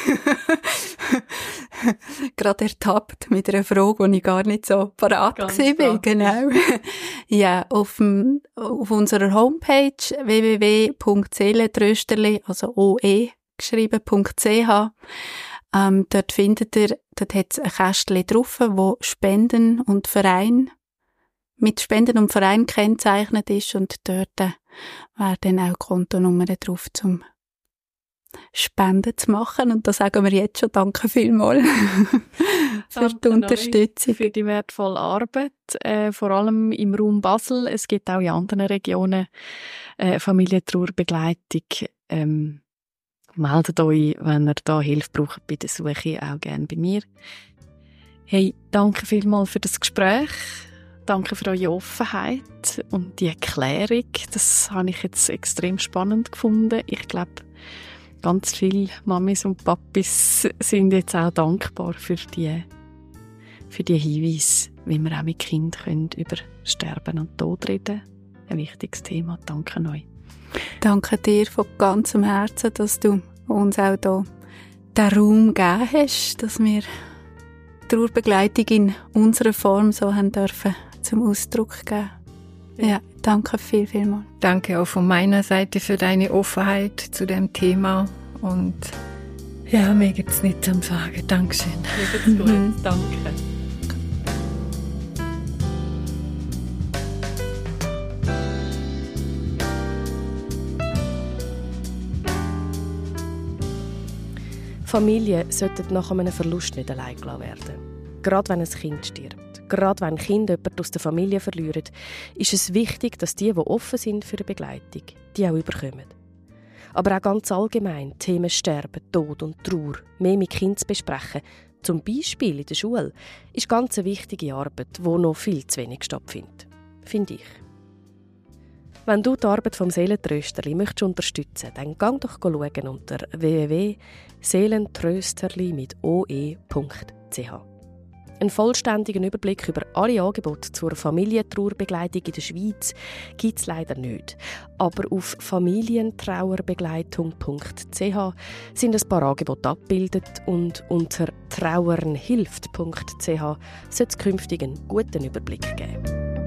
gerade ertappt mit einer Frage, die ich gar nicht so parat war. Genau. Ja, auf unserer Homepage www.seelentrösterli, also oe geschrieben.ch, dort hat es ein Kästchen drauf, wo Spenden und Verein mit Spenden und Verein gekennzeichnet ist, und dort wäre dann auch Kontonummer drauf, zum Spenden zu machen. Und da sagen wir jetzt schon danke vielmals für die Unterstützung. Für die wertvolle Arbeit, vor allem im Raum Basel. Es gibt auch in anderen Regionen Familientrauerbegleitung. Meldet euch, wenn ihr da Hilfe braucht bei der Suche, auch gerne bei mir. Hey, danke vielmals für das Gespräch. Danke für eure Offenheit und die Erklärung. Das habe ich jetzt extrem spannend gefunden. Ich glaube, ganz viele Mamis und Papis sind jetzt auch dankbar für die Hinweise, wie wir auch mit Kindern über Sterben und Tod reden können. Ein wichtiges Thema. Danke euch. Danke dir von ganzem Herzen, dass du uns auch hier den Raum gegeben hast, dass wir die Trauerbegleitung in unserer Form so haben dürfen zum Ausdruck geben. Ja, danke vielmals. Danke auch von meiner Seite für deine Offenheit zu dem Thema. Und ja, mir gibt es nichts zum Sagen. Dankeschön. Mir geht's gut. Danke. Familien sollten nach einem Verlust nicht allein gelassen werden. Gerade wenn ein Kind stirbt, gerade wenn Kinder jemanden aus der Familie verlieren, ist es wichtig, dass die offen sind für eine Begleitung, die auch überkommen. Aber auch ganz allgemein Themen Sterben, Tod und Trauer mehr mit Kindern zu besprechen, zum Beispiel in der Schule, ist ganz eine wichtige Arbeit, die noch viel zu wenig stattfindet. Finde ich. Wenn du die Arbeit vom Seelentrösterli möchtest unterstützen, dann geh doch schauen unter www.seelentrösterli.oe.ch. Einen vollständigen Überblick über alle Angebote zur Familientrauerbegleitung in der Schweiz gibt es leider nicht. Aber auf familientrauerbegleitung.ch sind ein paar Angebote abgebildet und unter trauernhilft.ch soll es künftig einen guten Überblick geben.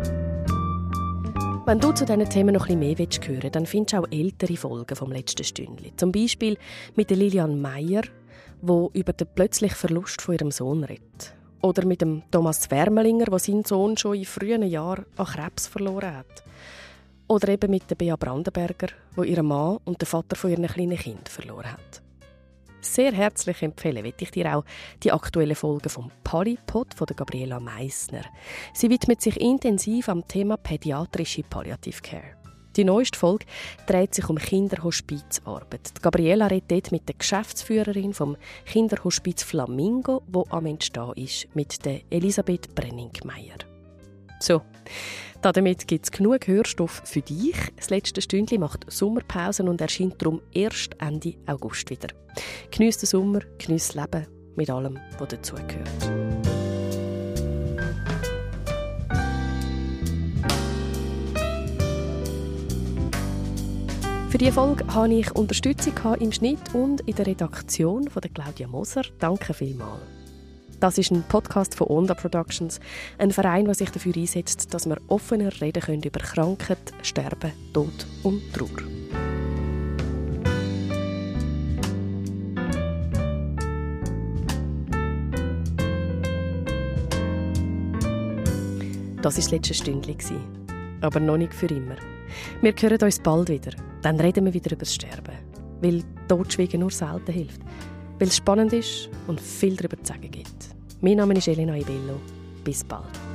Wenn du zu diesen Themen noch ein bisschen mehr hören willst, dann findest du auch ältere Folgen vom letzten Stündli. Zum Beispiel mit der Lilian Meyer, die über den plötzlichen Verlust von ihrem Sohn redet. Oder mit dem Thomas Wermelinger, der seinen Sohn schon in frühen Jahren an Krebs verloren hat. Oder eben mit der Bea Brandenberger, die ihren Mann und den Vater von ihren kleinen Kind verloren hat. Sehr herzlich empfehlen möchte ich dir auch die aktuelle Folge vom Palipod von der Gabriela Meissner. Sie widmet sich intensiv am Thema pädiatrische Palliative Care. Die neueste Folge dreht sich um Kinderhospizarbeit. Die Gabriela redet dort mit der Geschäftsführerin vom Kinderhospiz Flamingo, wo am Entstehen ist, mit der Elisabeth Brenning-Meyer. So, damit gibt es genug Hörstoff für dich. Das letzte Stündchen macht Sommerpause und erscheint darum erst Ende August wieder. Geniess den Sommer, geniess das Leben mit allem, was dazugehört. Für diese Folge hatte ich Unterstützung im Schnitt und in der Redaktion von der Claudia Moser. Danke vielmals. Das ist ein Podcast von Onda Productions, ein Verein, der sich dafür einsetzt, dass wir offener reden können über Krankheit, Sterben, Tod und Trauer. Das war das letzte Stündchen, aber noch nicht für immer. Wir hören uns bald wieder. Dann reden wir wieder über das Sterben. Weil Totschweigen nur selten hilft. Weil es spannend ist und viel darüber zu sagen gibt. Mein Name ist Elena Ibello. Bis bald.